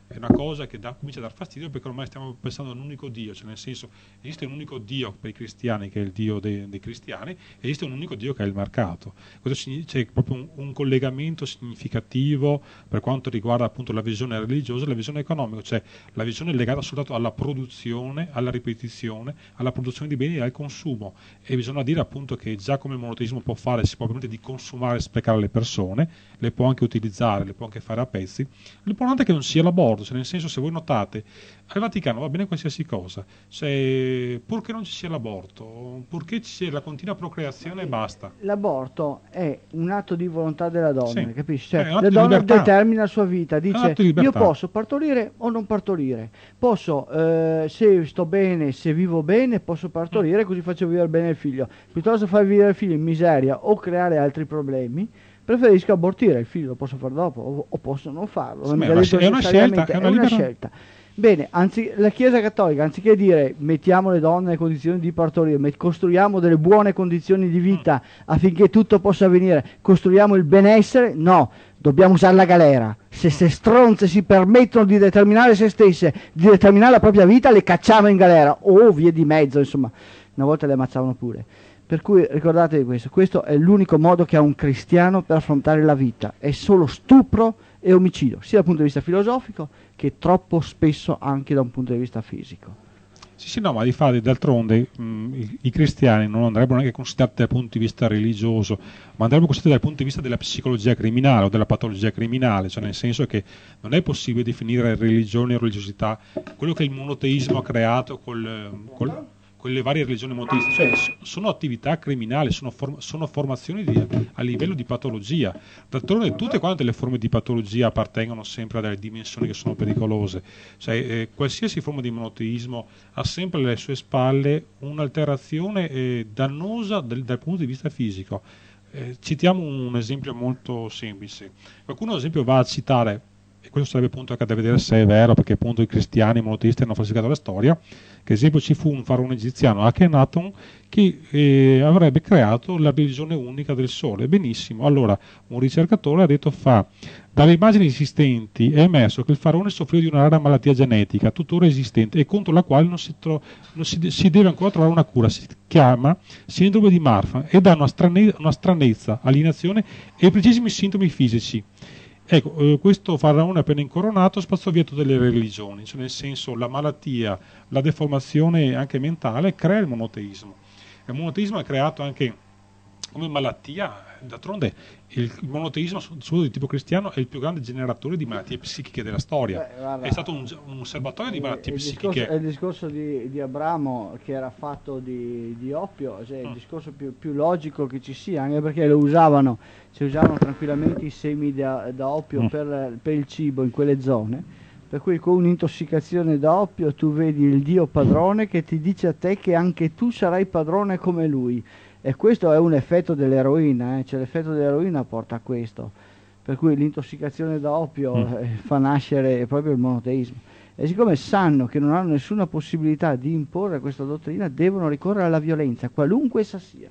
è una cosa che dà, comincia a dar fastidio, perché ormai stiamo pensando a un unico Dio, cioè nel senso esiste un unico Dio per i cristiani che è il Dio dei, dei cristiani, esiste un unico Dio che è il mercato. Questo c'è proprio un, un collegamento significativo per quanto riguarda appunto la visione religiosa e la visione economica, cioè la visione legata soltanto alla produzione, alla ripetizione, alla produzione di beni e al consumo. E bisogna dire appunto che già come il monoteismo può fare, si può permettere di consumare e sprecare le persone, le può anche utilizzare, le può anche fare a pezzi. L'importante è che non sia l'aborto, cioè nel senso, se voi notate, al Vaticano va bene qualsiasi cosa, cioè, purché non ci sia l'aborto, purché ci sia la continua procreazione e basta. L'aborto è un atto di volontà della donna, Sì. capisci? Cioè, È un atto la di donna libertà. determina la sua vita, un dice atto di io libertà. posso partorire o non partorire, posso, eh, se sto bene, se vivo bene, posso partorire, così faccio vivere bene il figlio. Piuttosto che far vivere il figlio in miseria o creare altri problemi, preferisco abortire, il figlio lo posso fare dopo o, o posso non farlo. Sì, Non ma mi è ha una detto sce- è una necessariamente, scelta, è una è una libera- scelta. Bene, anzi, la Chiesa Cattolica, anziché dire mettiamo le donne nelle condizioni di partorire, met- costruiamo delle buone condizioni di vita affinché tutto possa avvenire, costruiamo il benessere, no, dobbiamo usare la galera. Se se stronze si permettono di determinare se stesse, di determinare la propria vita, le cacciamo in galera o via di mezzo, insomma, una volta le ammazzavano pure. Per cui ricordatevi questo, questo è l'unico modo che ha un cristiano per affrontare la vita, è solo stupro e omicidio, sia dal punto di vista filosofico che troppo spesso anche da un punto di vista fisico. Sì, sì, no, ma di fatto, d'altronde mh, i, i cristiani non andrebbero neanche considerati dal punto di vista religioso, ma andrebbero considerati dal punto di vista della psicologia criminale o della patologia criminale, cioè nel senso che non è possibile definire religione o religiosità quello che il monoteismo ha creato col, col con le varie religioni monoteiste, cioè sono attività criminali, sono, form- sono formazioni di, a livello di patologia. D'altronde tutte quante le forme di patologia appartengono sempre a delle dimensioni che sono pericolose, cioè eh, qualsiasi forma di monoteismo ha sempre alle sue spalle un'alterazione eh, dannosa del, dal punto di vista fisico. Eh, citiamo un esempio molto semplice. Qualcuno ad esempio va a citare, e questo sarebbe appunto anche da vedere se è vero, perché appunto i cristiani monoteisti hanno falsificato la storia, che ad esempio ci fu un faraone egiziano, Akhenaton, che eh, avrebbe creato la religione unica del sole. Benissimo, allora un ricercatore ha detto fa, dalle immagini esistenti è emerso che il faraone soffriva di una rara malattia genetica, tuttora esistente, e contro la quale non si, tro- non si, de- si deve ancora trovare una cura, si chiama sindrome di Marfan ed ha una, strane- una stranezza, alienazione e precisissimi sintomi fisici. Ecco, eh, questo faraone appena incoronato spazzò via tutte le religioni, cioè nel senso la malattia, la deformazione anche mentale crea il monoteismo. Il monoteismo è creato anche come malattia, d'altronde il, il monoteismo solo di tipo cristiano è il più grande generatore di malattie psichiche della storia. Beh, guarda, è stato un, un serbatoio di malattie il psichiche. Discorso, è il discorso di, di Abramo che era fatto di, di oppio, cioè mm. il discorso più, più logico che ci sia, anche perché lo usavano, si usavano tranquillamente i semi da, da oppio mm. per, per il cibo in quelle zone, per cui con un'intossicazione da oppio tu vedi il Dio padrone che ti dice a te che anche tu sarai padrone come lui. E questo è un effetto dell'eroina, eh? Cioè l'effetto dell'eroina porta a questo, per cui l'intossicazione da oppio mm. eh, fa nascere proprio il monoteismo. E siccome sanno che non hanno nessuna possibilità di imporre questa dottrina, devono ricorrere alla violenza, qualunque essa sia.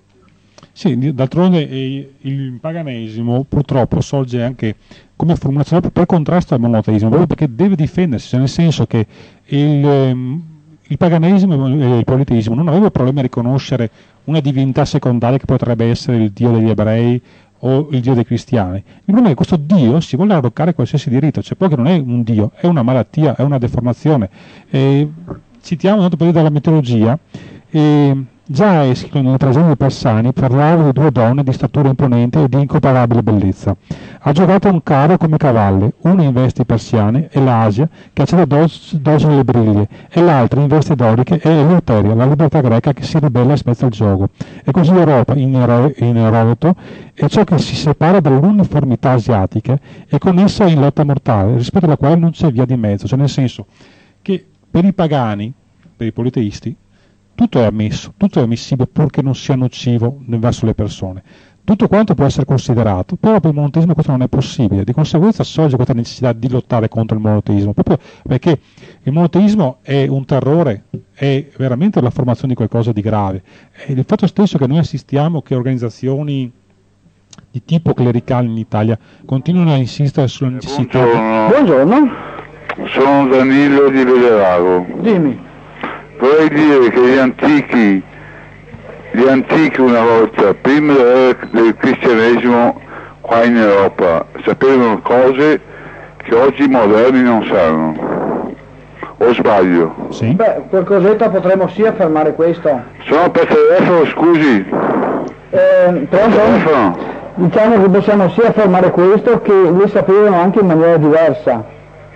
Sì, d'altronde eh, il paganesimo purtroppo sorge anche come formulazione per contrasto al monoteismo, proprio perché deve difendersi, cioè nel senso che il... Ehm, il paganesimo e il politeismo non avevano problemi a riconoscere una divinità secondaria che potrebbe essere il dio degli ebrei o il dio dei cristiani. Il problema è che questo dio si vuole arroccare qualsiasi diritto, cioè poi che non è un dio, è una malattia, è una deformazione. E citiamo tanto per dire dalla mitologia, e già Eschilo nella tragedia dei Persani parlava di due donne di statura imponente e di incomparabile bellezza. Ha giocato un carro come cavalli, una in vesti persiane è l'Asia che accede dosi nelle briglie e l'altra in vesti doriche è Eleuteria, la libertà greca che si ribella e spezza il gioco. E così l'Europa in, Ero- in Erodoto è ciò che si separa dall'uniformità asiatica e con essa in lotta mortale, rispetto alla quale non c'è via di mezzo, cioè nel senso che per i pagani, per i politeisti, tutto è ammesso, tutto è ammissibile purché non sia nocivo verso le persone. Tutto quanto può essere considerato, però per il monoteismo questo non è possibile, di conseguenza sorge questa necessità di lottare contro il monoteismo, proprio perché il monoteismo è un terrore, è veramente la formazione di qualcosa di grave. E il fatto stesso che noi assistiamo che organizzazioni di tipo clericale in Italia continuano a insistere sulla necessità di... Buongiorno. Sono Danilo di Vederago. Dimmi. Vorrei dire che gli antichi, gli antichi una volta, prima del, del cristianesimo qua in Europa, sapevano cose che oggi i moderni non sanno. O sbaglio? Sì. Beh, qualcosetta potremmo sì affermare questo. Sono per telefono, scusi. Eh, pronto? Telefono. Diciamo che possiamo sì affermare questo, che li sapevano anche in maniera diversa.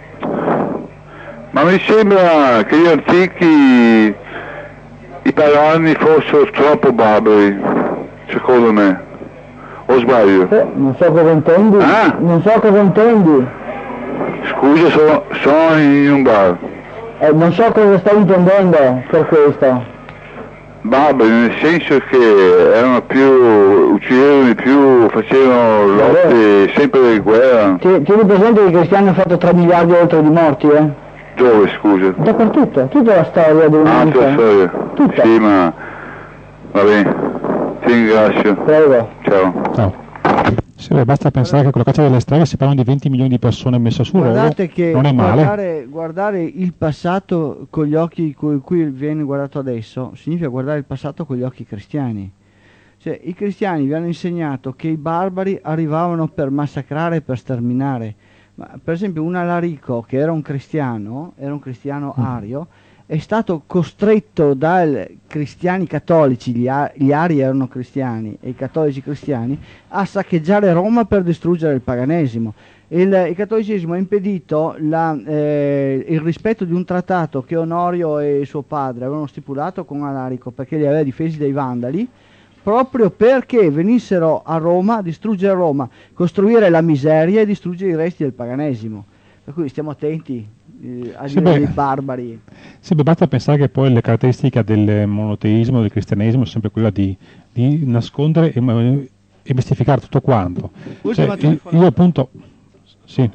Ma mi sembra che gli antichi italiani fossero troppo barbari, secondo me. O sbaglio? Eh, non so cosa intendi. Ah? Non so cosa intendi. Scusa, sono, sono in un bar. Eh, non so cosa stai intendendo per questo. Barbari, nel senso che erano più, uccidevano di più, facevano lotte, sempre di guerra. Ti- Tieni presente che i cristiani hanno fatto tre miliardi e oltre di morti, eh? Dove, scusa? Dappertutto, tutta la storia Ah, dell'umanità. tua storia. Tutta. Sì, ma va bene. Ti ringrazio. Prego. Ciao. Ciao. Sì, beh, basta pensare che con la caccia delle streghe si parlano di venti milioni di persone messe sul rogo, Guardate che non è male. guardare, guardare il passato con gli occhi con cui viene guardato adesso significa guardare il passato con gli occhi cristiani. Cioè, i cristiani vi hanno insegnato che i barbari arrivavano per massacrare e per sterminare. Ma, per esempio, un Alarico che era un cristiano, era un cristiano ario, è stato costretto dai cristiani cattolici, gli, a- gli ari erano cristiani e i cattolici cristiani, a saccheggiare Roma per distruggere il paganesimo. Il, il cattolicesimo ha impedito la, eh, il rispetto di un trattato che Onorio e suo padre avevano stipulato con Alarico, perché li aveva difesi dai Vandali, proprio perché venissero a Roma a distruggere Roma, costruire la miseria e distruggere i resti del paganesimo. Per cui stiamo attenti eh, a Sì, dire beh. dei barbari. Sì, beh, basta pensare che poi le caratteristiche del monoteismo, del cristianesimo, è sempre quella di, di nascondere e, e mistificare tutto quanto. Ultima Cioè, telefonata. io appunto, sì.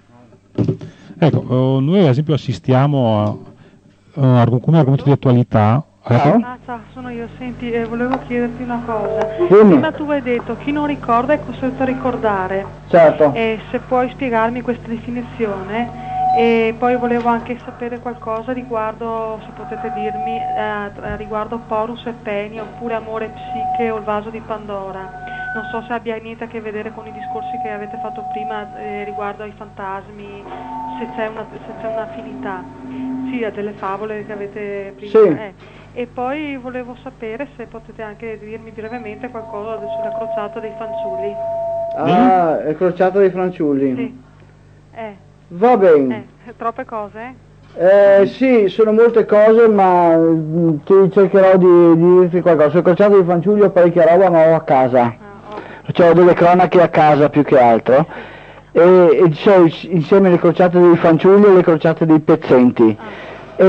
Ecco, eh, noi ad esempio assistiamo a, a arg- come argomento di attualità. Ciao. Ah, ciao, sono io. Senti, eh, volevo chiederti una cosa. Dimmi. Prima tu hai detto chi non ricorda è costretto a ricordare. Certo. E se puoi spiegarmi questa definizione. E poi volevo anche sapere qualcosa riguardo, se potete dirmi, eh, riguardo Porus e Penia, oppure Amore Psiche o il vaso di Pandora. Non so se abbia niente a che vedere con i discorsi che avete fatto prima eh, riguardo ai fantasmi, se c'è una, se c'è un'affinità, sì, a delle favole che avete prima. Sì. eh. E poi volevo sapere se potete anche dirmi brevemente qualcosa sulla crociata dei fanciulli. Ah, è crociata dei fanciulli. Sì. Eh. Va bene. Eh, troppe cose? Eh, sì, sono molte cose, ma mm, ti cercherò di, di dirti qualcosa. Sul crociato dei fanciulli ho parecchia roba, ma ho a casa. Ah, ok. Ho delle cronache a casa più che altro. E, e c'ho is- insieme le crociate dei fanciulli e le crociate dei pezzenti. Ah. E,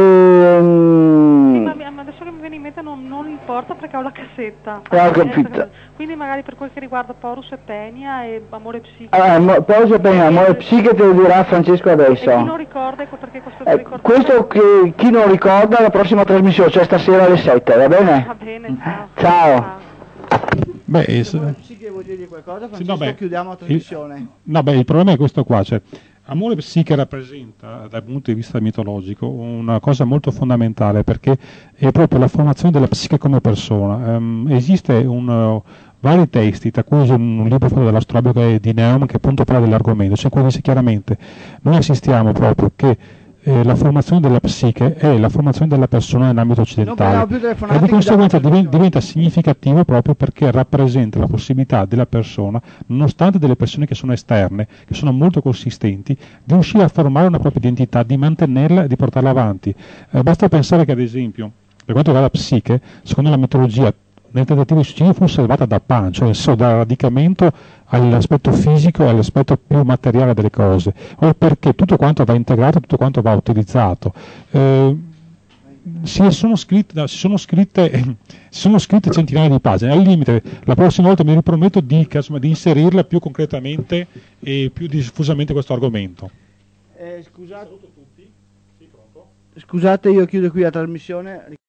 mm, Sì, ma, mi- ma adesso che mi viene in mente non, non importa perché ho la cassetta. Ah, ho Eh, capito. Quindi magari per quel che riguarda Porus e Penia e Amore Psiche. ah, mo- poi c'è appena amore psiche te lo dirà Francesco E chi non adesso. ricorda, ecco perché questo Eh, ricordo. questo che chi non ricorda la prossima trasmissione, cioè stasera alle sette, va bene? Va bene, ciao. Ciao. Beh, eh, s- Amore Psiche vuol dirgli qualcosa? sì, Francesco, no, beh, chiudiamo la il- trasmissione. no, beh, il problema è questo qua, cioè, Amore Psiche rappresenta dal punto di vista mitologico una cosa molto fondamentale, perché è proprio la formazione della psiche come persona. Ehm, esiste un, uh, vari testi, tra cui un, un libro fatto dall'astrobiologa di Neum che appunto parla dell'argomento, cioè cui dice chiaramente noi assistiamo proprio che eh, la formazione della psiche è la formazione della persona nell'ambito parliamo occidentale più delle e fanatiche, di conseguenza diamo diven- attenzione. diventa significativo proprio perché rappresenta la possibilità della persona, nonostante delle persone che sono esterne, che sono molto consistenti, di riuscire a formare una propria identità, di mantenerla e di portarla avanti. Eh, basta pensare che ad esempio, per quanto riguarda la psiche, secondo la mitologia, nel tentativo di suicidio fu salvata da Pan, cioè nel senso, dal radicamento all'aspetto fisico e all'aspetto più materiale delle cose, o perché tutto quanto va integrato, tutto quanto va utilizzato. Eh, si sono scritte, si sono scritte, si sono scritte centinaia di pagine, al limite la prossima volta mi riprometto di, insomma, di inserirla più concretamente e più diffusamente questo argomento. Eh, scusate, scusate, io chiudo qui la trasmissione.